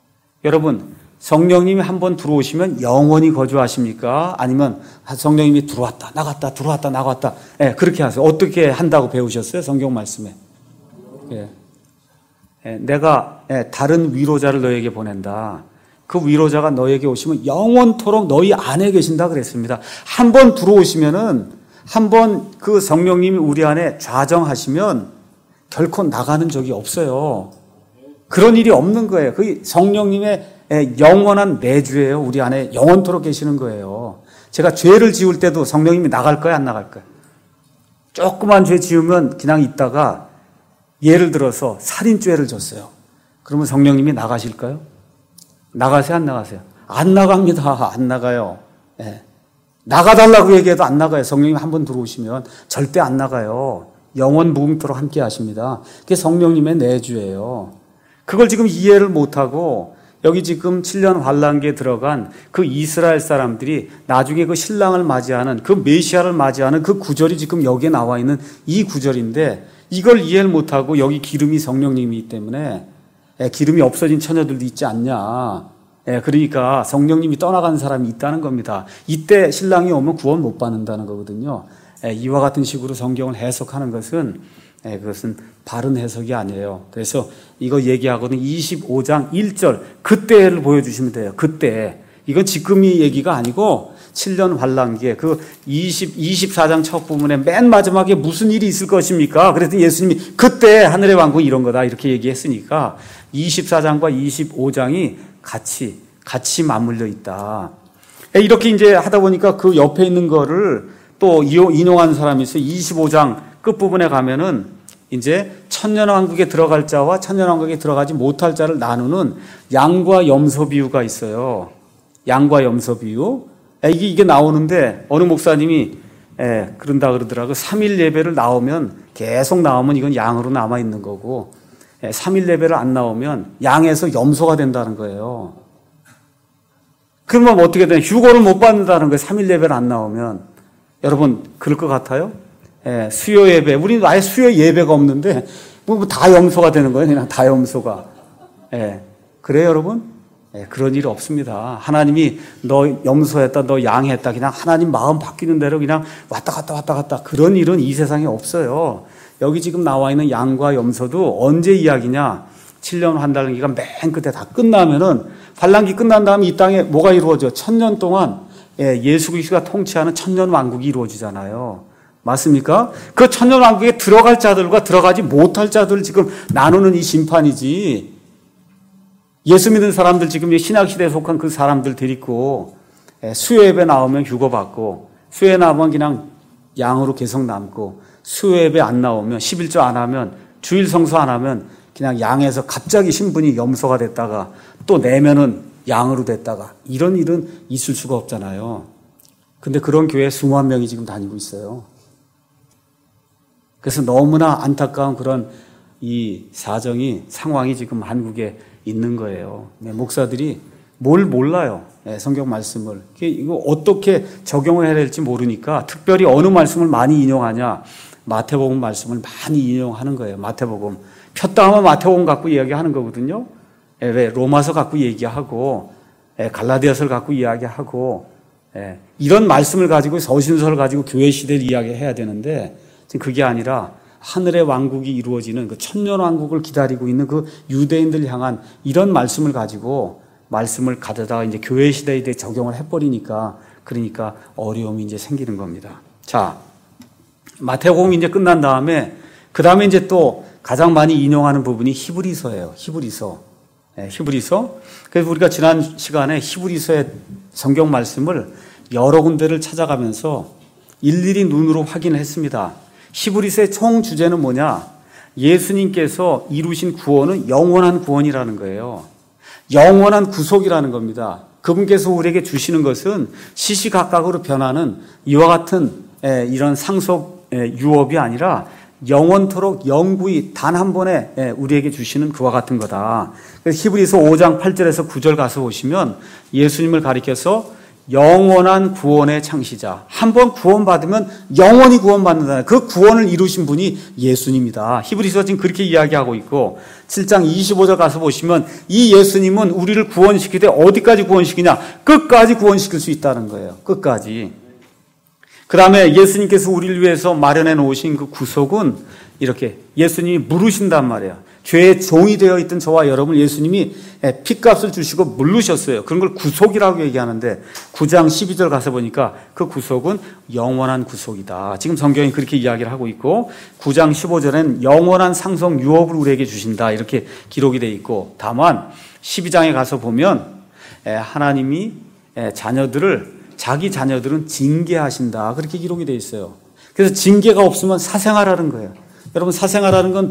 여러분, 성령님이 한번 들어오시면 영원히 거주하십니까? 아니면 성령님이 들어왔다 나갔다 들어왔다 나갔다, 예, 그렇게 하세요. 어떻게 한다고 배우셨어요? 성경 말씀에. 예. 예, 내가 예, 다른 위로자를 너에게 보낸다. 그 위로자가 너에게 오시면 영원토록 너희 안에 계신다 그랬습니다. 한번 들어오시면은 한번 그 성령님이 우리 안에 좌정하시면 결코 나가는 적이 없어요. 그런 일이 없는 거예요. 그 성령님의 영원한 내주예요. 우리 안에 영원토록 계시는 거예요. 제가 죄를 지을 때도 성령님이 나갈 거야, 안 나갈 거야? 조그만 죄 지으면 그냥 있다가 예를 들어서 살인죄를 졌어요. 그러면 성령님이 나가실까요? 나가세요, 안 나가세요? 안 나갑니다. 안 나가요. 예. 나가달라고 얘기해도 안 나가요. 성령님이 한번 들어오시면 절대 안 나가요. 영원 무궁토록 함께 하십니다. 그게 성령님의 내주예요. 그걸 지금 이해를 못하고 여기 지금 칠 년 환란기에 들어간 그 이스라엘 사람들이 나중에 그 신랑을 맞이하는 그 메시아를 맞이하는 그 구절이 지금 여기에 나와 있는 이 구절인데 이걸 이해를 못하고 여기 기름이 성령님이기 때문에 기름이 없어진 처녀들도 있지 않냐. 그러니까 성령님이 떠나간 사람이 있다는 겁니다. 이때 신랑이 오면 구원 못 받는다는 거거든요. 이와 같은 식으로 성경을 해석하는 것은 그것은 바른 해석이 아니에요. 그래서 이거 얘기하거든 이십오 장 일 절 그때를 보여주시면 돼요. 그때. 이건 지금이 얘기가 아니고 칠 년 환란기에 그 이십, 이십사 장 첫 부분에 맨 마지막에 무슨 일이 있을 것입니까? 그래서 예수님이 그때 하늘의 왕국이 이런 거다 이렇게 얘기했으니까 이십사 장과 이십오 장이 같이 같이 맞물려 있다. 이렇게 이제 하다 보니까 그 옆에 있는 거를 또 인용한 사람이 있어요. 이십오 장 끝부분에 가면은 이제 천년왕국에 들어갈 자와 천년왕국에 들어가지 못할 자를 나누는 양과 염소 비유가 있어요. 양과 염소 비유. 이게, 이게 나오는데 어느 목사님이 예, 그런다 그러더라고요. 삼 일 예배를 나오면 계속 나오면 이건 양으로 남아있는 거고 예, 삼 일 예배를 안 나오면 양에서 염소가 된다는 거예요. 그러면 어떻게 되냐. 휴고를 못 받는다는 거예요. 삼 일 예배를 안 나오면. 여러분 그럴 것 같아요? 예, 수요 예배. 우리는 아예 수요 예배가 없는데 뭐 다 염소가 되는 거예요. 그냥 다 염소가. 예, 그래요 여러분? 예, 그런 일 없습니다. 하나님이 너 염소했다, 너 양했다. 그냥 하나님 마음 바뀌는 대로 그냥 왔다 갔다 왔다 갔다. 그런 일은 이 세상에 없어요. 여기 지금 나와 있는 양과 염소도 언제 이야기냐? 칠 년 환란기가 맨 끝에 다 끝나면은 환란기 끝난 다음에 이 땅에 뭐가 이루어져? 천년 동안 예, 예수 그리스도가 통치하는 천년 왕국이 이루어지잖아요. 맞습니까? 그 천년 왕국에 들어갈 자들과 들어가지 못할 자들 지금 나누는 이 심판이지. 예수 믿는 사람들 지금 신약시대에 속한 그 사람들 데리고 수요예배 나오면 휴거받고, 수요예 나오면 그냥 양으로 계속 남고, 수요예배 안 나오면, 십일조 안 하면, 주일 성수 안 하면 그냥 양에서 갑자기 신분이 염소가 됐다가 또 내면은 양으로 됐다가, 이런 일은 있을 수가 없잖아요. 근데 그런 교회에 수만 명이 지금 다니고 있어요. 그래서 너무나 안타까운 그런 이 사정이, 상황이 지금 한국에 있는 거예요. 네, 목사들이 뭘 몰라요. 네, 성경 말씀을. 이거 어떻게 적용을 해야 될지 모르니까 특별히 어느 말씀을 많이 인용하냐. 마태복음 말씀을 많이 인용하는 거예요. 마태복음. 폈다 하면 마태복음 갖고 이야기하는 거거든요. 네, 왜? 로마서 갖고 얘기하고, 네, 갈라디아서를 갖고 이야기하고, 네, 이런 말씀을 가지고 서신서를 가지고 교회 시대를 이야기해야 되는데, 지금 그게 아니라 하늘의 왕국이 이루어지는 그 천년 왕국을 기다리고 있는 그 유대인들 향한 이런 말씀을 가지고 말씀을 가져다가 이제 교회 시대에 대해 적용을 해버리니까, 그러니까 어려움이 이제 생기는 겁니다. 자, 마태복음이 이제 끝난 다음에 그 다음에 이제 또 가장 많이 인용하는 부분이 히브리서예요. 히브리서. 네, 히브리서. 그래서 우리가 지난 시간에 히브리서의 성경 말씀을 여러 군데를 찾아가면서 일일이 눈으로 확인을 했습니다. 히브리서의 총 주제는 뭐냐? 예수님께서 이루신 구원은 영원한 구원이라는 거예요. 영원한 구속이라는 겁니다. 그분께서 우리에게 주시는 것은 시시각각으로 변하는 이와 같은 이런 상속 유업이 아니라 영원토록 영구히 단 한 번에 우리에게 주시는 그와 같은 거다. 그래서 히브리서 오장 팔절에서 구절 가서 보시면 예수님을 가리켜서 영원한 구원의 창시자. 한 번 구원받으면 영원히 구원받는다는 그 구원을 이루신 분이 예수님이다. 히브리서가 지금 그렇게 이야기하고 있고, 칠장 이십오절 가서 보시면 이 예수님은 우리를 구원시키되 어디까지 구원시키냐? 끝까지 구원시킬 수 있다는 거예요. 끝까지. 그 다음에 예수님께서 우리를 위해서 마련해 놓으신 그 구속은 이렇게 예수님이 물으신단 말이에요. 죄의 종이 되어 있던 저와 여러분을 예수님이 핏값을 주시고 물르셨어요. 그런 걸 구속이라고 얘기하는데 구장 십이절 가서 보니까 그 구속은 영원한 구속이다. 지금 성경이 그렇게 이야기를 하고 있고, 구장 십오절엔 영원한 상속 유업을 우리에게 주신다. 이렇게 기록이 되어 있고, 다만 십이장에 가서 보면 하나님이 자녀들을, 자기 자녀들은 징계하신다. 그렇게 기록이 되어 있어요. 그래서 징계가 없으면 사생아라는 거예요. 여러분, 사생아라는 건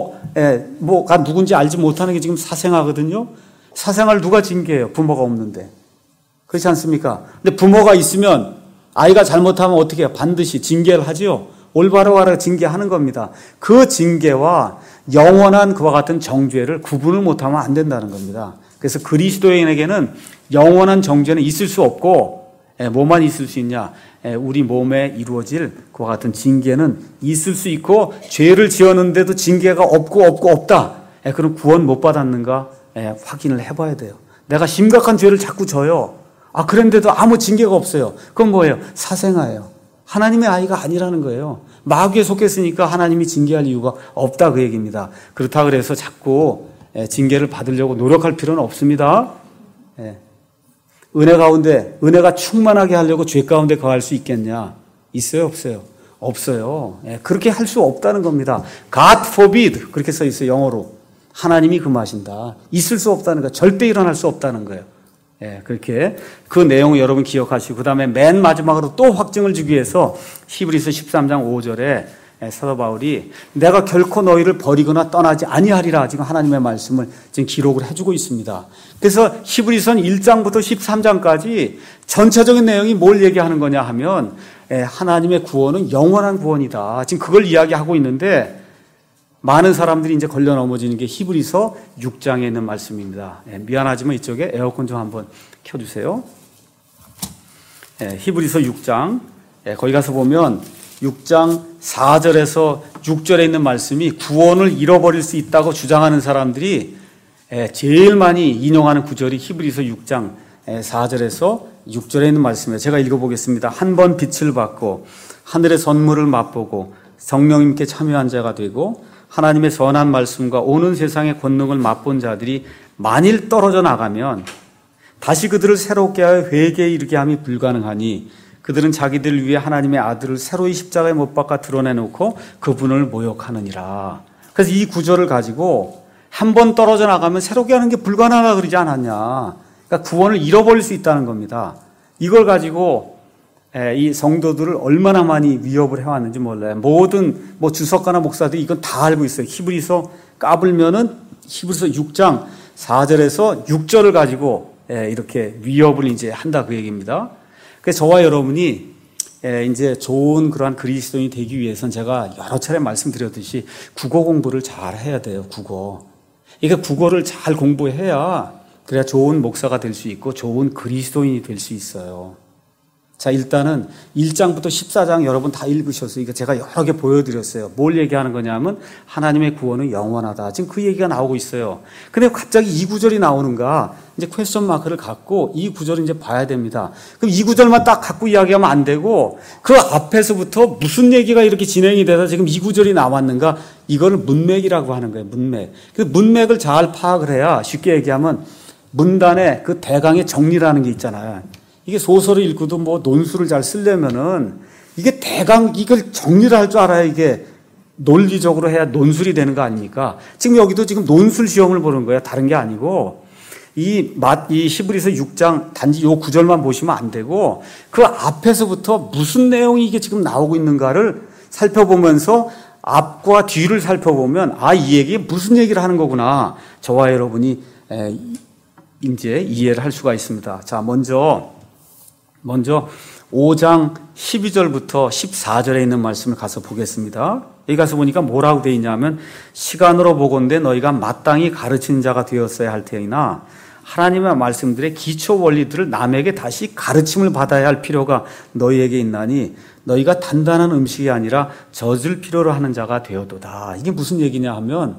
부모가 누군지 알지 못하는 게 지금 사생아거든요. 사생아를 누가 징계해요? 부모가 없는데. 그렇지 않습니까? 근데 부모가 있으면 아이가 잘못하면 어떻게 해요? 반드시 징계를 하죠. 올바로 하라 징계하는 겁니다. 그 징계와 영원한 그와 같은 정죄를 구분을 못하면 안 된다는 겁니다. 그래서 그리스도인에게는 영원한 정죄는 있을 수 없고, 뭐만 있을 수 있냐? 우리 몸에 이루어질 그와 같은 징계는 있을 수 있고, 죄를 지었는데도 징계가 없고 없고 없다. 그럼 구원 못 받았는가 확인을 해봐야 돼요. 내가 심각한 죄를 자꾸 져요. 아, 그런데도 아무 징계가 없어요. 그건 뭐예요? 사생아예요. 하나님의 아이가 아니라는 거예요. 마귀에 속했으니까 하나님이 징계할 이유가 없다, 그 얘기입니다. 그렇다 그래서 자꾸 징계를 받으려고 노력할 필요는 없습니다. 은혜 가운데, 은혜가 충만하게 하려고 죄 가운데 거할 수 있겠냐? 있어요, 없어요? 없어요. 예, 그렇게 할 수 없다는 겁니다. God forbid. 그렇게 써 있어요, 영어로. 하나님이 금하신다. 있을 수 없다는 거예요. 절대 일어날 수 없다는 거예요. 예, 그렇게 그 내용을 여러분 기억하시고, 그 다음에 맨 마지막으로 또 확증을 주기 위해서 히브리서 십삼장 오절에 사도 바울이 내가 결코 너희를 버리거나 떠나지 아니하리라, 지금 하나님의 말씀을 지금 기록을 해주고 있습니다. 그래서 히브리서는 일장부터 십삼장까지 전체적인 내용이 뭘 얘기하는 거냐 하면 하나님의 구원은 영원한 구원이다. 지금 그걸 이야기하고 있는데, 많은 사람들이 이제 걸려 넘어지는 게 히브리서 육장에 있는 말씀입니다. 미안하지만 이쪽에 에어컨 좀 한번 켜주세요. 히브리서 육장, 거기 가서 보면 육장 사절에서 육절에 있는 말씀이 구원을 잃어버릴 수 있다고 주장하는 사람들이 제일 많이 인용하는 구절이 히브리서 육장 사절에서 육절에 있는 말씀이에요. 제가 읽어보겠습니다. 한 번 빛을 받고 하늘의 선물을 맛보고 성령님께 참여한 자가 되고 하나님의 선한 말씀과 오는 세상의 권능을 맛본 자들이 만일 떨어져 나가면 다시 그들을 새롭게 하여 회개에 이르게 함이 불가능하니 그들은 자기들을 위해 하나님의 아들을 새로이 십자가에 못 박아 드러내놓고 그분을 모욕하느니라. 그래서 이 구절을 가지고 한 번 떨어져 나가면 새롭게 하는 게 불가능하다 그러지 않았냐. 그러니까 구원을 잃어버릴 수 있다는 겁니다. 이걸 가지고 이 성도들을 얼마나 많이 위협을 해왔는지 몰라요. 모든 뭐 주석가나 목사들이 이건 다 알고 있어요. 히브리서 까불면은 히브리서 육 장 사 절에서 육 절을 가지고 이렇게 위협을 이제 한다 그 얘기입니다. 그래서 저와 여러분이 이제 좋은 그러한 그리스도인이 되기 위해서는 제가 여러 차례 말씀드렸듯이 국어 공부를 잘 해야 돼요. 국어. 이게 국어를 잘 공부해야 그래야 좋은 목사가 될 수 있고 좋은 그리스도인이 될 수 있어요. 자, 일단은 일 장부터 십사 장 여러분 다 읽으셨어요. 이거 제가 여러 개 보여드렸어요. 뭘 얘기하는 거냐면 하나님의 구원은 영원하다. 지금 그 얘기가 나오고 있어요. 근데 갑자기 이 구절이 나오는가? 이제 퀘스천 마크를 갖고 이 구절을 이제 봐야 됩니다. 그럼 이 구절만 딱 갖고 이야기하면 안 되고 그 앞에서부터 무슨 얘기가 이렇게 진행이 돼서 지금 이 구절이 나왔는가? 이거를 문맥이라고 하는 거예요. 문맥. 그 문맥을 잘 파악을 해야 쉽게 얘기하면 문단의 그 대강의 정리라는 게 있잖아요. 이게 소설을 읽고도 뭐 논술을 잘 쓰려면은 이게 대강 이걸 정리를 할 줄 알아야 이게 논리적으로 해야 논술이 되는 거 아닙니까? 지금 여기도 지금 논술 시험을 보는 거예요. 다른 게 아니고 이 맛, 이 히브리서 육 장 단지 요 구절만 보시면 안 되고 그 앞에서부터 무슨 내용이 이게 지금 나오고 있는가를 살펴보면서 앞과 뒤를 살펴보면 아, 이 얘기 무슨 얘기를 하는 거구나. 저와 여러분이 에, 이제 이해를 할 수가 있습니다. 자, 먼저 먼저 오 장 십이 절부터 십사 절에 있는 말씀을 가서 보겠습니다. 여기 가서 보니까 뭐라고 되어 있냐면 시간으로 보건대 너희가 마땅히 가르치는 자가 되었어야 할 테이나 하나님의 말씀들의 기초 원리들을 남에게 다시 가르침을 받아야 할 필요가 너희에게 있나니 너희가 단단한 음식이 아니라 젖을 필요로 하는 자가 되어도다. 이게 무슨 얘기냐 하면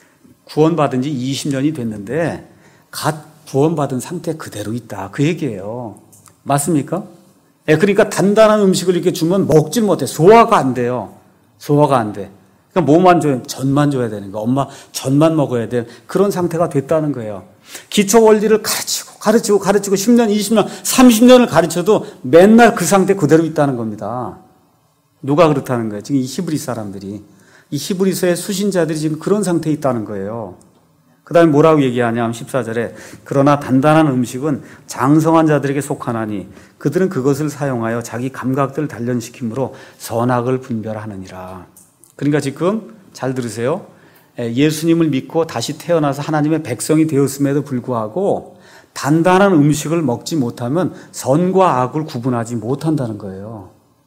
구원받은 지 이십 년이 됐는데 갓 구원받은 상태 그대로 있다. 그 얘기예요. 맞습니까? 예, 그러니까 단단한 음식을 이렇게 주면 먹질 못해. 소화가 안 돼요. 소화가 안 돼. 그러니까 뭐만 줘요? 젖만 줘야 되는 거. 엄마 젖만 먹어야 돼. 그런 상태가 됐다는 거예요. 기초 원리를 가르치고 가르치고 가르치고 십 년, 이십 년, 삼십 년을 가르쳐도 맨날 그 상태 그대로 있다는 겁니다. 누가 그렇다는 거예요? 지금 이 히브리 사람들이. 이 히브리서의 수신자들이 지금 그런 상태에 있다는 거예요. 그 다음에 뭐라고 얘기하냐면 십사 절에 그러나 단단한 음식은 장성한 자들에게 속하나니 그들은 그것을 사용하여 자기 감각들을 단련시키므로 선악을 분별하느니라. 그러니까 지금 잘 들으세요. 예수님을 믿고 다시 태어나서 하나님의 백성이 되었음에도 불구하고 단단한 음식을 먹지 못하면 선과 악을 구분하지 못한다는 거예요.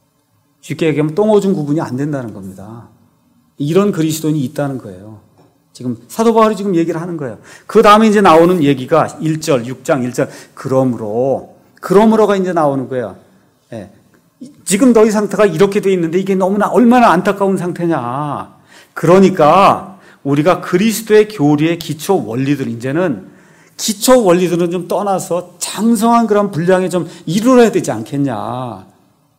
쉽게 얘기하면 똥오줌 구분이 안 된다는 겁니다. 이런 그리스도인이 있다는 거예요. 지금 사도 바울이 지금 얘기를 하는 거예요. 그 다음에 이제 나오는 얘기가 일 절, 육 장 일 절. 그러므로, 그러므로가 이제 나오는 거예요. 예. 지금 너희 상태가 이렇게 돼 있는데 이게 너무나 얼마나 안타까운 상태냐. 그러니까 우리가 그리스도의 교리의 기초 원리들, 이제는 기초 원리들은 좀 떠나서 장성한 그런 분량에 좀 이루어야 되지 않겠냐.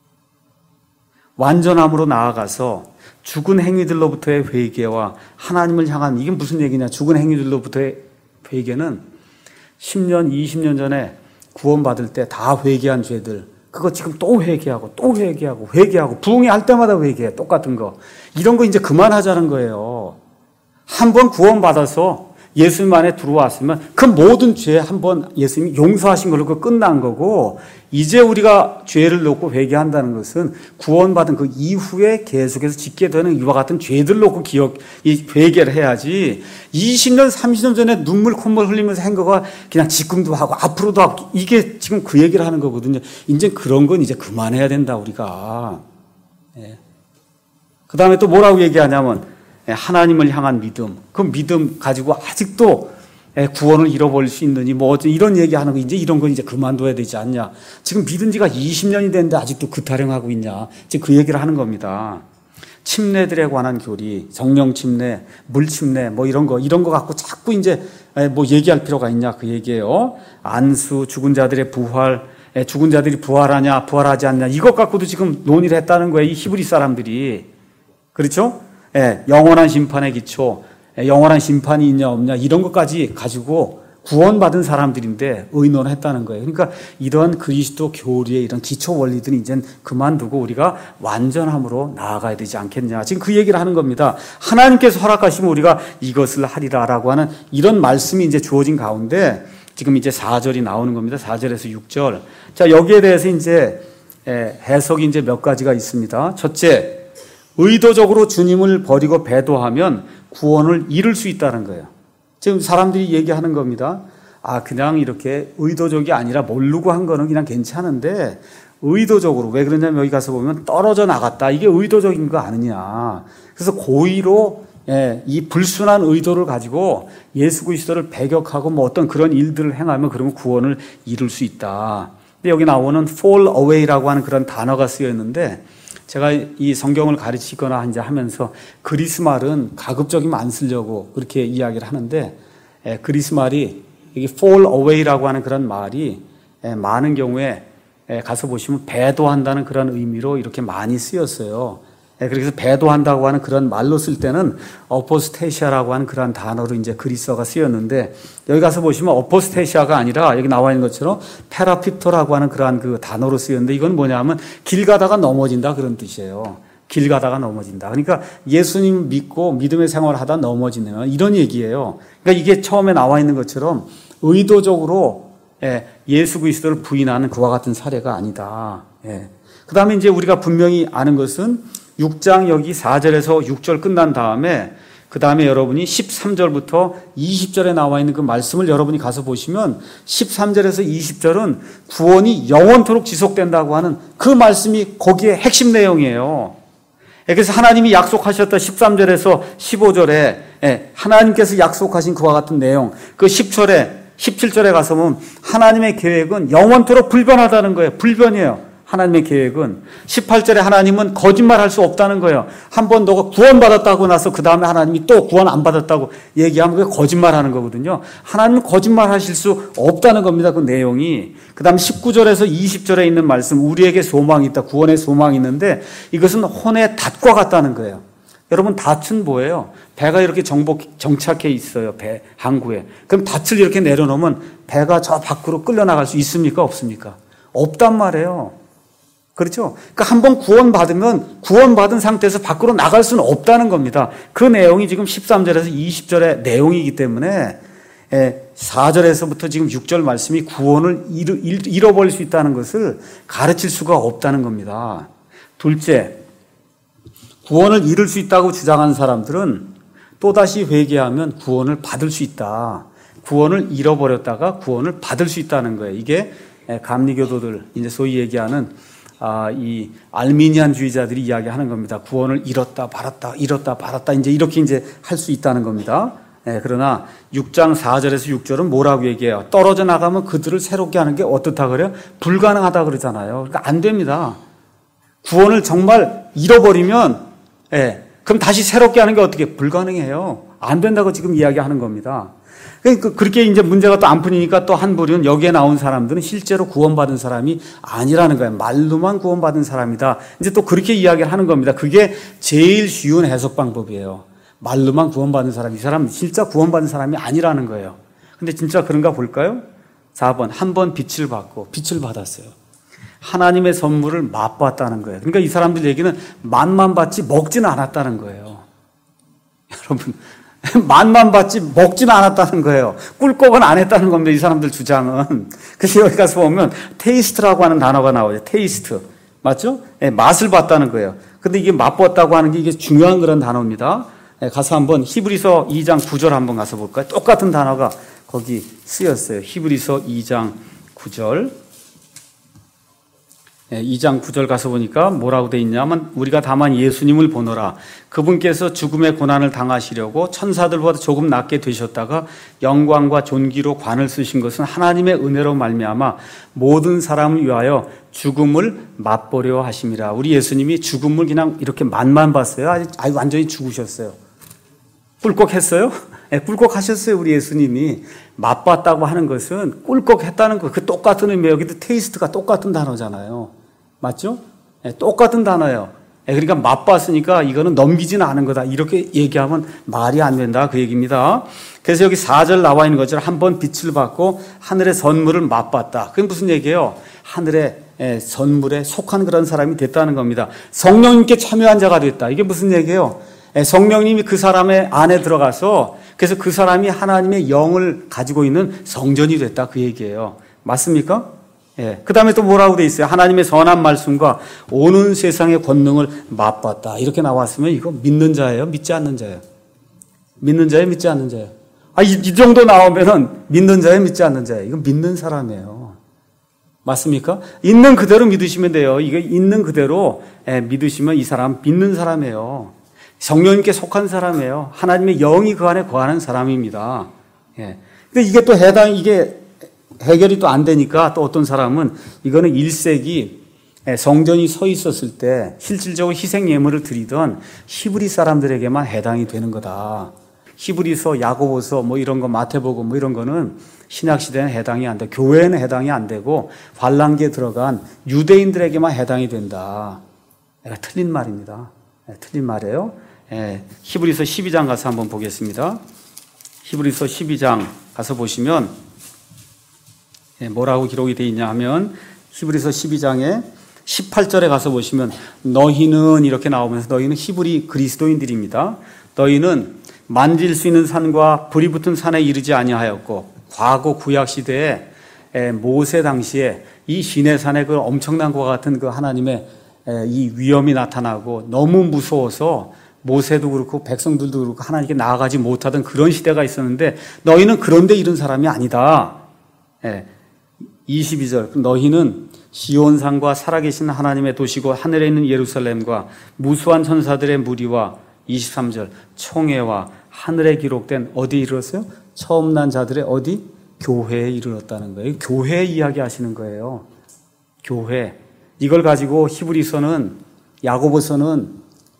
완전함으로 나아가서 죽은 행위들로부터의 회개와 하나님을 향한, 이게 무슨 얘기냐. 죽은 행위들로부터의 회개는 십 년, 이십 년 전에 구원받을 때 다 회개한 죄들, 그거 지금 또 회개하고 또 회개하고 회개하고 부흥회 할 때마다 회개해. 똑같은 거. 이런 거 이제 그만하자는 거예요. 한 번 구원받아서 예수님 안에 들어왔으면 그 모든 죄 한 번 예수님이 용서하신 걸로 그 끝난 거고, 이제 우리가 죄를 놓고 회개한다는 것은 구원받은 그 이후에 계속해서 짓게 되는 이와 같은 죄들 놓고 기억, 이 회개를 해야지 이십 년, 삼십 년 전에 눈물 콧물 흘리면서 한 거가 그냥 지금도 하고 앞으로도 하고, 이게 지금 그 얘기를 하는 거거든요. 이제 그런 건 이제 그만해야 된다, 우리가. 예. 그 다음에 또 뭐라고 얘기하냐면 하나님을 향한 믿음, 그 믿음 가지고 아직도 구원을 잃어버릴 수 있느니 뭐 이런 얘기하는 거, 이제 이런 건 이제 그만둬야 되지 않냐. 지금 믿은 지가 이십 년이 됐는데 아직도 그 타령하고 있냐. 지금 그 얘기를 하는 겁니다. 침례들에 관한 교리, 정령 침례, 물 침례 뭐 이런 거 이런 거 갖고 자꾸 이제 뭐 얘기할 필요가 있냐 그 얘기예요. 안수, 죽은 자들의 부활, 죽은 자들이 부활하냐 부활하지 않냐, 이것 갖고도 지금 논의를 했다는 거예요, 이 히브리 사람들이. 그렇죠? 예, 영원한 심판의 기초, 예, 영원한 심판이 있냐 없냐 이런 것까지 가지고 구원받은 사람들인데 의논했다는 거예요. 그러니까 이런 그리스도 교리의 이런 기초 원리들은 이제 그만두고 우리가 완전함으로 나아가야 되지 않겠냐. 지금 그 얘기를 하는 겁니다. 하나님께서 허락하시면 우리가 이것을 하리라라고 하는 이런 말씀이 이제 주어진 가운데 지금 이제 사 절이 나오는 겁니다. 사 절에서 육 절. 자, 여기에 대해서 이제 해석이 이제 몇 가지가 있습니다. 첫째, 의도적으로 주님을 버리고 배도하면 구원을 잃을 수 있다는 거예요. 지금 사람들이 얘기하는 겁니다. 아, 그냥 이렇게 의도적이 아니라 모르고 한 거는 그냥 괜찮은데 의도적으로, 왜 그러냐면 여기 가서 보면 떨어져 나갔다. 이게 의도적인 거 아니냐. 그래서 고의로 예, 이 불순한 의도를 가지고 예수 그리스도를 배격하고 뭐 어떤 그런 일들을 행하면 그러면 구원을 잃을 수 있다. 근데 여기 나오는 fall away라고 하는 그런 단어가 쓰여 있는데 제가 이 성경을 가르치거나 이제 하면서 그리스 말은 가급적이면 안 쓰려고 그렇게 이야기를 하는데, 예, 그리스 말이 여기 fall away라고 하는 그런 말이 예, 많은 경우에 예, 가서 보시면 배도한다는 그런 의미로 이렇게 많이 쓰였어요. 예, 그래서 배도한다고 하는 그런 말로 쓸 때는 어포스테시아라고 하는 그런 단어로 이제 그리스어가 쓰였는데, 여기 가서 보시면 어포스테시아가 아니라 여기 나와 있는 것처럼 페라피토라고 하는 그러한 그 단어로 쓰였는데, 이건 뭐냐면 길 가다가 넘어진다 그런 뜻이에요. 길 가다가 넘어진다. 그러니까 예수님 믿고 믿음의 생활을 하다 넘어지는 이런 얘기예요. 그러니까 이게 처음에 나와 있는 것처럼 의도적으로 예수 그리스도를 부인하는 그와 같은 사례가 아니다. 그 다음에 이제 우리가 분명히 아는 것은 육 장 여기 사 절에서 육 절 끝난 다음에 그 다음에 여러분이 십삼 절부터 이십 절에 나와 있는 그 말씀을 여러분이 가서 보시면 십삼 절에서 이십 절은 구원이 영원토록 지속된다고 하는 그 말씀이 거기에 핵심 내용이에요. 그래서 하나님이 약속하셨던 십삼 절에서 십오 절에 하나님께서 약속하신 그와 같은 내용, 그 십 절에 십칠 절에 가서 보면 하나님의 계획은 영원토록 불변하다는 거예요. 불변이에요. 하나님의 계획은. 십팔 절에 하나님은 거짓말할 수 없다는 거예요. 한번 너가 구원받았다고 나서 그 다음에 하나님이 또 구원 안 받았다고 얘기하면 그게 거짓말하는 거거든요. 하나님은 거짓말하실 수 없다는 겁니다. 그 내용이. 그 다음 십구 절에서 이십 절에 있는 말씀, 우리에게 소망이 있다. 구원의 소망이 있는데 이것은 혼의 닷과 같다는 거예요. 여러분, 닷은 뭐예요? 배가 이렇게 정복, 정착해 있어요. 배, 항구에. 그럼 닷을 이렇게 내려놓으면 배가 저 밖으로 끌려나갈 수 있습니까? 없습니까? 없단 말이에요. 그렇죠? 그러니까 한번 구원받으면 구원받은 상태에서 밖으로 나갈 수는 없다는 겁니다. 그 내용이 지금 십삼 절에서 이십 절의 내용이기 때문에 사 절에서부터 지금 육 절 말씀이 구원을 잃어버릴 수 있다는 것을 가르칠 수가 없다는 겁니다. 둘째, 구원을 잃을 수 있다고 주장하는 사람들은 또다시 회개하면 구원을 받을 수 있다. 구원을 잃어버렸다가 구원을 받을 수 있다는 거예요. 이게 감리교도들, 이제 소위 얘기하는 아, 이 알미니안주의자들이 이야기하는 겁니다. 구원을 잃었다, 받았다, 잃었다, 받았다, 이제 이렇게 이제 할 수 있다는 겁니다. 예, 그러나 육 장 사 절에서 육 절은 뭐라고 얘기해요? 떨어져 나가면 그들을 새롭게 하는 게 어떻다 그래요? 불가능하다 그러잖아요. 그러니까 안 됩니다. 구원을 정말 잃어버리면, 예, 그럼 다시 새롭게 하는 게 어떻게? 불가능해요. 안 된다고 지금 이야기하는 겁니다. 그렇게 이제 문제가 또 안 풀리니까 또 한 부류는 여기에 나온 사람들은 실제로 구원받은 사람이 아니라는 거예요. 말로만 구원받은 사람이다. 이제 또 그렇게 이야기를 하는 겁니다. 그게 제일 쉬운 해석 방법이에요. 말로만 구원받은 사람, 이 사람 진짜 구원받은 사람이 아니라는 거예요. 근데 진짜 그런가 볼까요? 사 번, 한 번 빛을 받고 빛을 받았어요. 하나님의 선물을 맛봤다는 거예요. 그러니까 이 사람들 얘기는 맛만 받지 먹지는 않았다는 거예요. 여러분, 맛만 받지 먹지는 않았다는 거예요. 꿀꺽은 안 했다는 겁니다. 이 사람들 주장은. 그래서 여기 가서 보면 테이스트라고 하는 단어가 나오죠. 테이스트. 맞죠? 네, 맛을 봤다는 거예요. 근데 이게 맛봤다고 하는 게 이게 중요한 그런 단어입니다. 네, 가서 한번 히브리서 이 장 구 절 한번 가서 볼까요? 똑같은 단어가 거기 쓰였어요. 히브리서 이 장 구 절. 이 장 구 절 가서 보니까 뭐라고 돼 있냐면 우리가 다만 예수님을 보노라. 그분께서 죽음의 고난을 당하시려고 천사들보다 조금 낫게 되셨다가 영광과 존귀로 관을 쓰신 것은 하나님의 은혜로 말미암아 모든 사람을 위하여 죽음을 맛보려 하심이라. 우리 예수님이 죽음을 그냥 이렇게 맛만 봤어요. 아주, 아주 완전히 죽으셨어요. 꿀꺽했어요? 네, 꿀꺽하셨어요. 우리 예수님이. 맛봤다고 하는 것은 꿀꺽했다는 거. 그 똑같은 의미. 여기도 테이스트가 똑같은 단어잖아요. 맞죠? 네, 똑같은 단어예요. 그러니까 맛봤으니까 이거는 넘기지는 않은 거다. 이렇게 얘기하면 말이 안 된다. 그 얘기입니다. 그래서 여기 사 절 나와 있는 것처럼 한번 빛을 받고 하늘의 선물을 맛봤다. 그게 무슨 얘기예요? 하늘의 선물에 속한 그런 사람이 됐다는 겁니다. 성령님께 참여한 자가 됐다. 이게 무슨 얘기예요? 성령님이 그 사람의 안에 들어가서 그래서 그 사람이 하나님의 영을 가지고 있는 성전이 됐다. 그 얘기예요. 맞습니까? 예. 그 다음에 또 뭐라고 돼 있어요? 하나님의 선한 말씀과 오는 세상의 권능을 맛봤다. 이렇게 나왔으면 이거 믿는 자예요? 믿지 않는 자예요? 믿는 자예요? 믿지 않는 자예요? 아, 이, 이 정도 나오면은 믿는 자예요? 믿지 않는 자예요? 이건 믿는 사람이에요. 맞습니까? 있는 그대로 믿으시면 돼요. 이게 있는 그대로 예, 믿으시면 이 사람 믿는 사람이에요. 성령님께 속한 사람이에요. 하나님의 영이 그 안에 거하는 사람입니다. 예. 근데 이게 또 해당, 이게 해결이 또 안 되니까 또 어떤 사람은 이거는 일 세기 성전이 서 있었을 때 실질적으로 희생 예물을 드리던 히브리 사람들에게만 해당이 되는 거다. 히브리서, 야고보서 뭐 이런 거, 마태복음 뭐 이런 거는 신약 시대는 해당이 안 돼. 교회에는 해당이 안 되고 환란기에 들어간 유대인들에게만 해당이 된다. 틀린 말입니다. 틀린 말이에요. 히브리서 십이 장 가서 한번 보겠습니다. 히브리서 십이 장 가서 보시면 뭐라고 기록이 되어 있냐 하면 히브리서 십이 장에 십팔 절에 가서 보시면 너희는 이렇게 나오면서 너희는 히브리 그리스도인들입니다. 너희는 만질 수 있는 산과 불이 붙은 산에 이르지 아니하였고 과거 구약 시대에 모세 당시에 이 시내산에 그 엄청난 것과 같은 그 하나님의 이 위험이 나타나고 너무 무서워서 모세도 그렇고 백성들도 그렇고 하나님께 나아가지 못하던 그런 시대가 있었는데 너희는 그런데 이른 사람이 아니다. 이십이 절 너희는 시온산과 살아계신 하나님의 도시고 하늘에 있는 예루살렘과 무수한 천사들의 무리와 이십삼 절 총회와 하늘에 기록된 어디 이르렀어요? 처음 난 자들의 어디? 교회에 이르렀다는 거예요. 교회 이야기 하시는 거예요. 교회. 이걸 가지고 히브리서는 야고보서는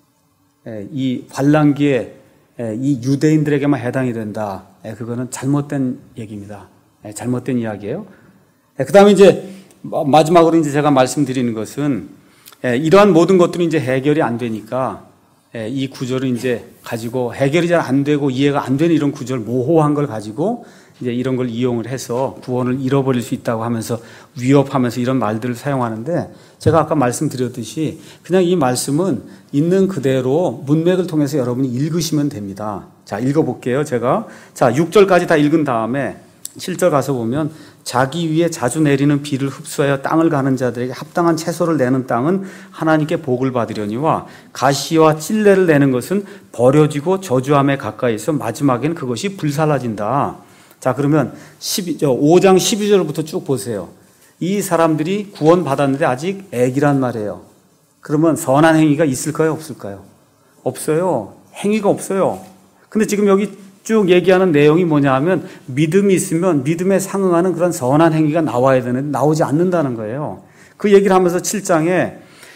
이 환란기에 이 유대인들에게만 해당이 된다. 그거는 잘못된 얘기입니다. 잘못된 이야기예요. 그 다음에 이제 마지막으로 이제 제가 말씀드리는 것은 이러한 모든 것들이 이제 해결이 안 되니까 이 구절을 이제 가지고 해결이 잘 안 되고 이해가 안 되는 이런 구절 모호한 걸 가지고 이제 이런 걸 이용을 해서 구원을 잃어버릴 수 있다고 하면서 위협하면서 이런 말들을 사용하는데 제가 아까 말씀드렸듯이 그냥 이 말씀은 있는 그대로 문맥을 통해서 여러분이 읽으시면 됩니다. 자, 읽어볼게요. 제가. 자, 육 절까지 다 읽은 다음에 칠 절 가서 보면 자기 위에 자주 내리는 비를 흡수하여 땅을 가는 자들에게 합당한 채소를 내는 땅은 하나님께 복을 받으려니와 가시와 찔레를 내는 것은 버려지고 저주함에 가까이서 마지막엔 그것이 불살라진다. 자, 그러면 오 장 십이 절부터 쭉 보세요. 이 사람들이 구원 받았는데 아직 애기란 말이에요. 그러면 선한 행위가 있을까요? 없을까요? 없어요. 행위가 없어요. 근데 지금 여기 쭉 얘기하는 내용이 뭐냐 하면 믿음이 있으면 믿음에 상응하는 그런 선한 행위가 나와야 되는데 나오지 않는다는 거예요. 그 얘기를 하면서 칠 장에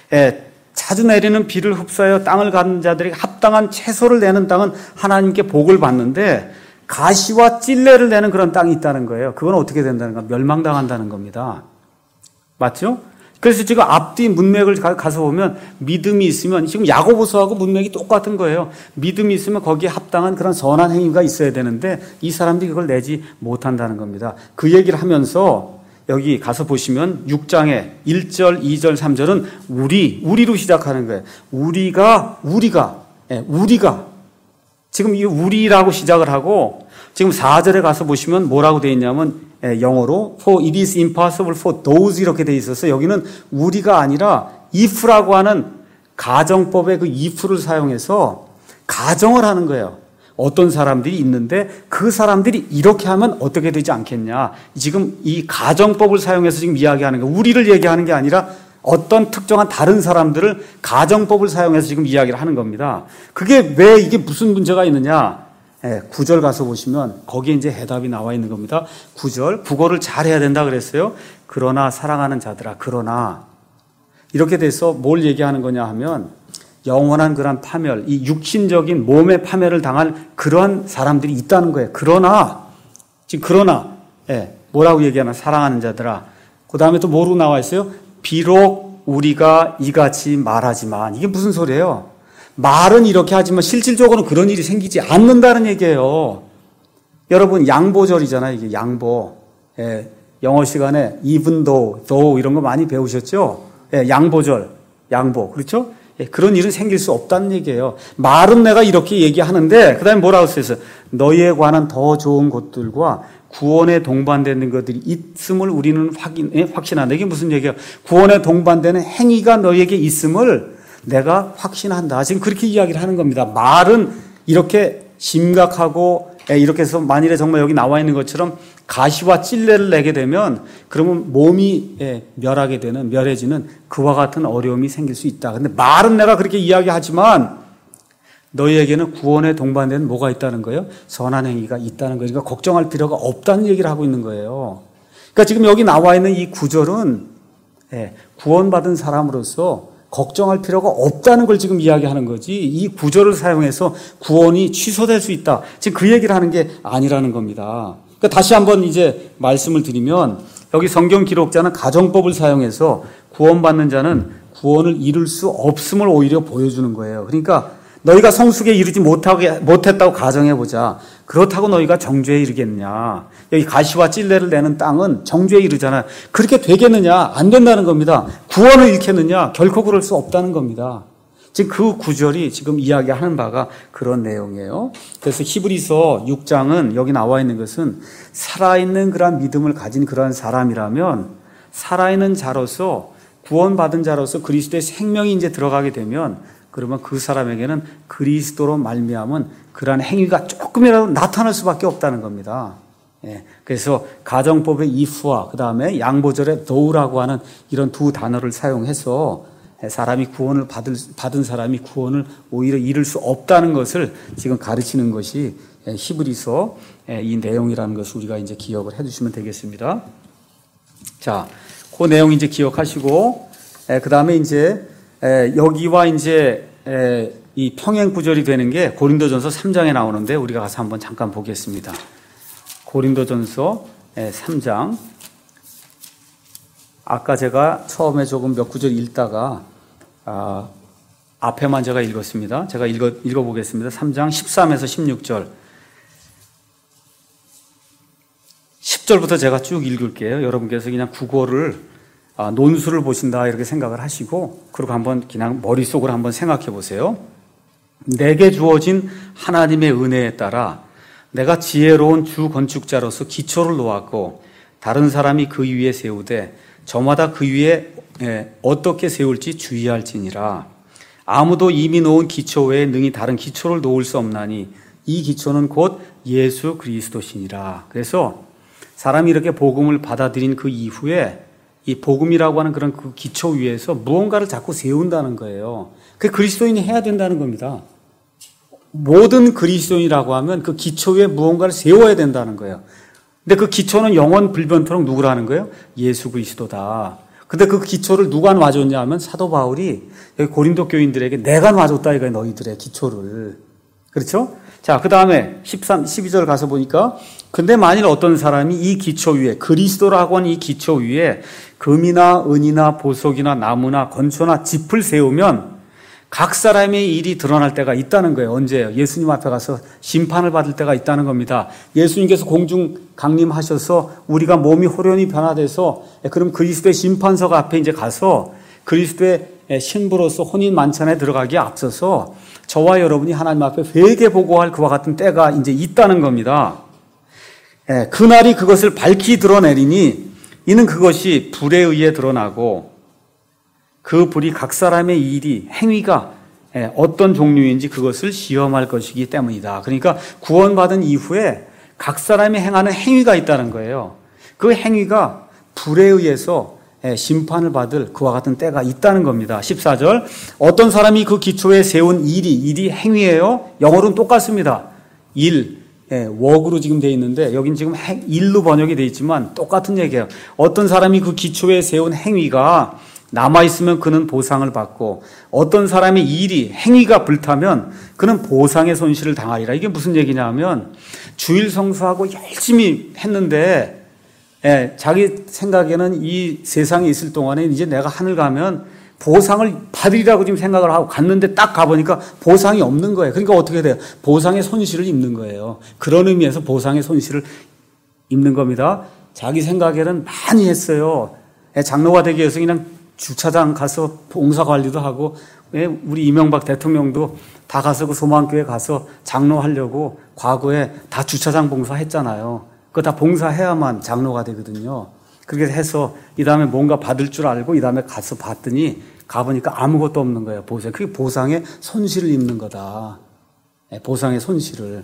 자주 내리는 비를 흡수하여 땅을 가는 자들에게 합당한 채소를 내는 땅은 하나님께 복을 받는데 가시와 찔레를 내는 그런 땅이 있다는 거예요. 그건 어떻게 된다는 가 멸망당한다는 겁니다. 맞죠? 그래서 지금 앞뒤 문맥을 가서 보면 믿음이 있으면 지금 야고보서하고 문맥이 똑같은 거예요. 믿음이 있으면 거기에 합당한 그런 선한 행위가 있어야 되는데 이 사람들이 그걸 내지 못한다는 겁니다. 그 얘기를 하면서 여기 가서 보시면 육 장에 일 절, 이 절, 삼 절은 우리, 우리로 시작하는 거예요. 우리가, 우리가, 예, 우리가 지금 이 우리라고 시작을 하고 지금 사 절에 가서 보시면 뭐라고 되어 있냐면 영어로 For it is impossible for those 이렇게 되어 있어서 여기는 우리가 아니라 if라고 하는 가정법의 그 if를 사용해서 가정을 하는 거예요. 어떤 사람들이 있는데 그 사람들이 이렇게 하면 어떻게 되지 않겠냐. 지금 이 가정법을 사용해서 지금 이야기하는 거예요. 우리를 얘기하는 게 아니라 어떤 특정한 다른 사람들을 가정법을 사용해서 지금 이야기를 하는 겁니다. 그게 왜 이게 무슨 문제가 있느냐? 예, 구 절 가서 보시면 거기에 이제 해답이 나와 있는 겁니다. 구 절, 국어를 잘 해야 된다 그랬어요. 그러나 사랑하는 자들아, 그러나 이렇게 돼서 뭘 얘기하는 거냐 하면 영원한 그런 파멸, 이 육신적인 몸의 파멸을 당할 그런 사람들이 있다는 거예요. 그러나 지금 그러나 예, 뭐라고 얘기하나? 사랑하는 자들아. 그 다음에 또 뭐로 나와 있어요? 비록 우리가 이같이 말하지만 이게 무슨 소리예요? 말은 이렇게 하지만 실질적으로는 그런 일이 생기지 않는다는 얘기예요. 여러분 양보절이잖아요. 이게 양보. 예, 영어 시간에 even though, though 이런 거 많이 배우셨죠? 예, 양보절, 양보. 그렇죠? 예, 그런 일은 생길 수 없다는 얘기예요. 말은 내가 이렇게 얘기하는데 그 다음에 뭐라고 써있어요? 너희에 관한 더 좋은 것들과 구원에 동반되는 것들이 있음을 우리는 확인, 예, 확신한다. 이게 무슨 얘기예요? 구원에 동반되는 행위가 너희에게 있음을 내가 확신한다. 지금 그렇게 이야기를 하는 겁니다. 말은 이렇게 심각하고 이렇게 해서 만일에 정말 여기 나와 있는 것처럼 가시와 찔레를 내게 되면 그러면 몸이 멸하게 되는, 멸해지는 그와 같은 어려움이 생길 수 있다. 근데 말은 내가 그렇게 이야기하지만 너희에게는 구원에 동반된 뭐가 있다는 거예요? 선한 행위가 있다는 거예요. 그러니까 걱정할 필요가 없다는 얘기를 하고 있는 거예요. 그러니까 지금 여기 나와 있는 이 구절은 구원받은 사람으로서 걱정할 필요가 없다는 걸 지금 이야기하는 거지, 이 구절을 사용해서 구원이 취소될 수 있다, 지금 그 얘기를 하는 게 아니라는 겁니다. 그러니까 다시 한번 이제 말씀을 드리면 여기 성경 기록자는 가정법을 사용해서 구원받는 자는 구원을 이룰 수 없음을 오히려 보여주는 거예요. 그러니까 너희가 성숙에 이르지 못하게, 못했다고 가정해보자. 그렇다고 너희가 정죄에 이르겠느냐. 여기 가시와 찔레를 내는 땅은 정죄에 이르잖아요. 그렇게 되겠느냐? 안 된다는 겁니다. 구원을 잃겠느냐? 결코 그럴 수 없다는 겁니다. 지금 그 구절이 지금 이야기하는 바가 그런 내용이에요. 그래서 히브리서 육 장은 여기 나와 있는 것은 살아있는 그런 믿음을 가진 그런 사람이라면 살아있는 자로서 구원받은 자로서 그리스도의 생명이 이제 들어가게 되면 그러면 그 사람에게는 그리스도로 말미암은 그러한 행위가 조금이라도 나타날 수밖에 없다는 겁니다. 예, 그래서 가정법의 if와 그 다음에 양보절의 though라고 하는 이런 두 단어를 사용해서 사람이 구원을 받을, 받은 사람이 구원을 오히려 잃을 수 없다는 것을 지금 가르치는 것이 히브리서 이 내용이라는 것을 우리가 이제 기억을 해주시면 되겠습니다. 자, 그 내용 이제 기억하시고 그 다음에 이제 여기와 이제 이 평행 구절이 되는 게 고린도전서 삼 장에 나오는데 우리가 가서 한번 잠깐 보겠습니다. 고린도전서 삼 장. 아까 제가 처음에 조금 몇 구절 읽다가 아, 앞에만 제가 읽었습니다. 제가 읽어, 읽어보겠습니다. 삼 장 십삼에서 십육 절. 십 절부터 제가 쭉 읽을게요. 여러분께서 그냥 국어를 아, 논술을 보신다 이렇게 생각을 하시고 그리고 한번 그냥 머릿속으로 한번 생각해 보세요. 내게 주어진 하나님의 은혜에 따라 내가 지혜로운 주 건축자로서 기초를 놓았고 다른 사람이 그 위에 세우되 저마다 그 위에 어떻게 세울지 주의할지니라. 아무도 이미 놓은 기초 외에 능히 다른 기초를 놓을 수 없나니 이 기초는 곧 예수 그리스도시니라. 그래서 사람이 이렇게 복음을 받아들인 그 이후에 이 복음이라고 하는 그런 그 기초 위에서 무언가를 자꾸 세운다는 거예요. 그게 그리스도인이 해야 된다는 겁니다. 모든 그리스도인이라고 하면 그 기초 위에 무언가를 세워야 된다는 거예요. 근데 그 기초는 영원 불변토록 누구라는 거예요? 예수 그리스도다. 근데 그 기초를 누가 놔줬냐 하면 사도 바울이 여기 고린도 교인들에게 내가 놔줬다 이거예요. 너희들의 기초를. 그렇죠? 자, 그 다음에 십삼, 십이 절 가서 보니까 근데 만일 어떤 사람이 이 기초 위에 그리스도라고 하는 이 기초 위에 금이나 은이나 보석이나 나무나 건초나 짚을 세우면 각 사람의 일이 드러날 때가 있다는 거예요. 언제예요? 예수님 앞에 가서 심판을 받을 때가 있다는 겁니다. 예수님께서 공중 강림하셔서 우리가 몸이 호련히 변화돼서 그럼 그리스도의 심판석 앞에 이제 가서 그리스도의 신부로서 혼인 만찬에 들어가기에 앞서서 저와 여러분이 하나님 앞에 회개 보고할 그와 같은 때가 이제 있다는 겁니다. 그날이 그것을 밝히 드러내리니 이는 그것이 불에 의해 드러나고 그 불이 각 사람의 일이 행위가 어떤 종류인지 그것을 시험할 것이기 때문이다. 그러니까 구원받은 이후에 각 사람이 행하는 행위가 있다는 거예요. 그 행위가 불에 의해서 심판을 받을 그와 같은 때가 있다는 겁니다. 십사 절 어떤 사람이 그 기초에 세운 일이 일이 행위예요. 영어로는 똑같습니다. 일 웍으로 지금 되어 있는데 여긴 지금 행, 일로 번역이 되어 있지만 똑같은 얘기예요. 어떤 사람이 그 기초에 세운 행위가 남아있으면 그는 보상을 받고 어떤 사람의 일이 행위가 불타면 그는 보상의 손실을 당하리라. 이게 무슨 얘기냐 하면 주일 성수하고 열심히 했는데 예, 자기 생각에는 이 세상에 있을 동안에 이제 내가 하늘 가면 보상을 받으리라고 지금 생각을 하고 갔는데 딱 가보니까 보상이 없는 거예요. 그러니까 어떻게 돼요? 보상의 손실을 입는 거예요. 그런 의미에서 보상의 손실을 입는 겁니다. 자기 생각에는 많이 했어요. 예, 장로가 되기 위해서 그냥 주차장 가서 봉사 관리도 하고, 예, 우리 이명박 대통령도 다 가서 그 소망교회 가서 장로하려고 과거에 다 주차장 봉사했잖아요. 그거 다 봉사해야만 장로가 되거든요. 그렇게 해서 이 다음에 뭔가 받을 줄 알고 이 다음에 가서 봤더니 가보니까 아무것도 없는 거예요. 보상. 그게 보상의 손실을 입는 거다. 예, 보상의 손실을.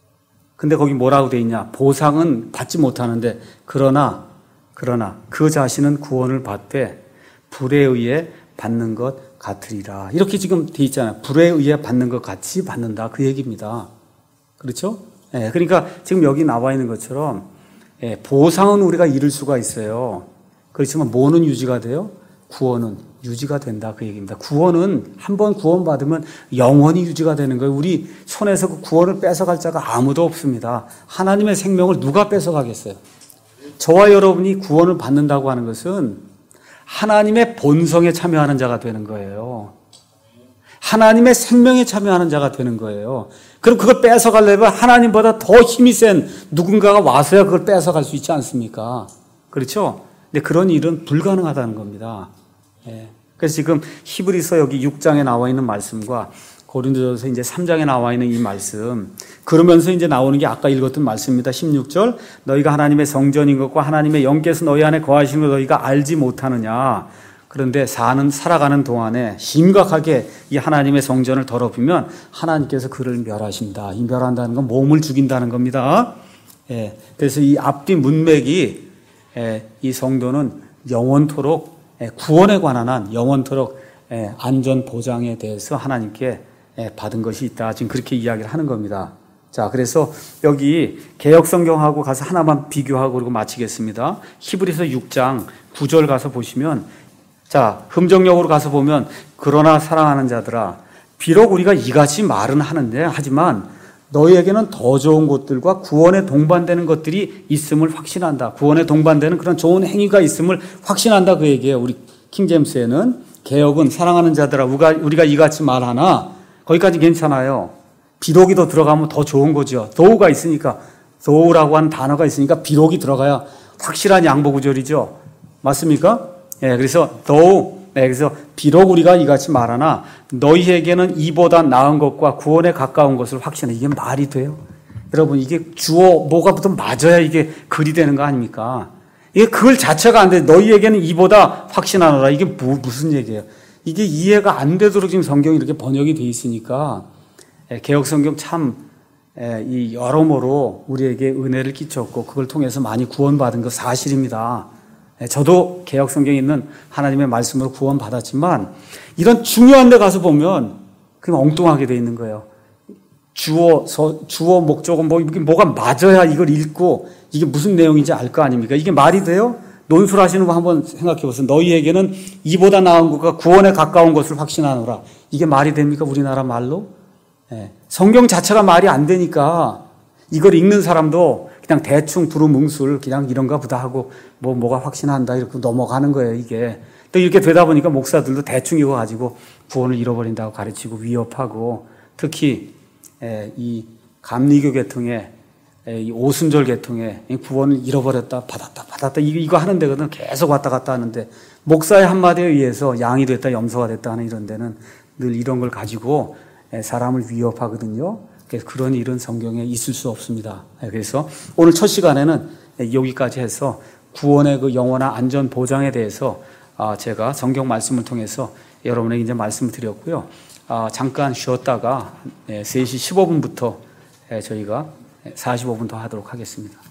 근데 거기 뭐라고 돼 있냐? 보상은 받지 못하는데 그러나 그러나 그 자신은 구원을 받되 불에 의해 받는 것 같으리라. 이렇게 지금 돼 있잖아요. 불에 의해 받는 것 같이 받는다. 그 얘기입니다. 그렇죠? 예, 그러니까 지금 여기 나와 있는 것처럼 예, 보상은 우리가 잃을 수가 있어요. 그렇지만 뭐는 유지가 돼요? 구원은 유지가 된다. 그 얘기입니다. 구원은 한번 구원받으면 영원히 유지가 되는 거예요. 우리 손에서 그 구원을 뺏어갈 자가 아무도 없습니다. 하나님의 생명을 누가 뺏어가겠어요? 저와 여러분이 구원을 받는다고 하는 것은 하나님의 본성에 참여하는 자가 되는 거예요. 하나님의 생명에 참여하는 자가 되는 거예요. 그럼 그걸 뺏어가려면 하나님보다 더 힘이 센 누군가가 와서야 그걸 뺏어갈 수 있지 않습니까? 그렇죠? 근데 그런 일은 불가능하다는 겁니다. 예. 그래서 지금 히브리서 여기 육 장에 나와 있는 말씀과 고린도전서 이제 삼 장에 나와 있는 이 말씀, 그러면서 이제 나오는 게 아까 읽었던 말씀입니다. 십육 절, 너희가 하나님의 성전인 것과 하나님의 영께서 너희 안에 거하시는 걸 너희가 알지 못하느냐. 그런데 사는 살아가는 동안에 심각하게 이 하나님의 성전을 더럽히면 하나님께서 그를 멸하신다. 이 멸한다는 건 몸을 죽인다는 겁니다. 예, 그래서 이 앞뒤 문맥이 예, 이 성도는 영원토록 예, 구원에 관한 한 영원토록 예, 안전 보장에 대해서 하나님께 예, 받은 것이 있다. 지금 그렇게 이야기를 하는 겁니다. 자, 그래서 여기 개역 성경하고 가서 하나만 비교하고 그리고 마치겠습니다. 히브리서 육 장 구 절 가서 보시면, 자, 흠정역으로 가서 보면, 그러나 사랑하는 자들아, 비록 우리가 이같이 말은 하는데, 하지만 너희에게는 더 좋은 것들과 구원에 동반되는 것들이 있음을 확신한다. 구원에 동반되는 그런 좋은 행위가 있음을 확신한다. 그 얘기예요. 우리 킹제임스에는. 개역은 사랑하는 자들아, 우리가, 우리가 이같이 말하나, 거기까지 괜찮아요. 비록이 더 들어가면 더 좋은 거죠. though가 있으니까, though라고 하는 단어가 있으니까 비록이 들어가야 확실한 양보 구절이죠. 맞습니까? 예, 그래서 though, 예, 그래서 비록 우리가 이같이 말하나 너희에게는 이보다 나은 것과 구원에 가까운 것을 확신해. 이게 말이 돼요? 여러분, 이게 주어 뭐가 붙으면 맞아야 이게 글이 되는 거 아닙니까? 이게 글 자체가 안 돼. 너희에게는 이보다 확신하노라. 이게 뭐, 무슨 얘기예요? 이게 이해가 안 되도록 지금 성경이 이렇게 번역이 돼 있으니까 예, 개역 성경 참 예, 이 여러모로 우리에게 은혜를 끼쳤고 그걸 통해서 많이 구원받은 거 사실입니다. 저도 개역 성경에 있는 하나님의 말씀으로 구원받았지만 이런 중요한 데 가서 보면 그냥 엉뚱하게 돼 있는 거예요. 주어, 서, 주어, 목적은 뭐, 이게 뭐가 맞아야 이걸 읽고 이게 무슨 내용인지 알 거 아닙니까? 이게 말이 돼요? 논술하시는 거 한번 생각해 보세요. 너희에게는 이보다 나은 것과 구원에 가까운 것을 확신하노라. 이게 말이 됩니까? 우리나라 말로? 예. 성경 자체가 말이 안 되니까 이걸 읽는 사람도 그냥 대충 두루뭉술 그냥 이런가 보다 하고 뭐 뭐가 확신한다 이렇게 넘어가는 거예요. 이게 또 이렇게 되다 보니까 목사들도 대충 이거 가지고 구원을 잃어버린다고 가르치고 위협하고 특히 이 감리교 계통에 이 오순절 계통에 구원을 잃어버렸다 받았다 받았다 이거 이거 하는 데거든. 계속 왔다 갔다 하는데 목사의 한마디에 의해서 양이 됐다 염소가 됐다 하는 이런 데는 늘 이런 걸 가지고 사람을 위협하거든요. 그래서 그런 일은 성경에 있을 수 없습니다. 그래서 오늘 첫 시간에는 여기까지 해서 구원의 그 영원한 안전 보장에 대해서 제가 성경 말씀을 통해서 여러분에게 이제 말씀을 드렸고요. 잠깐 쉬었다가 세 시 십오 분부터 저희가 사십오 분 더 하도록 하겠습니다.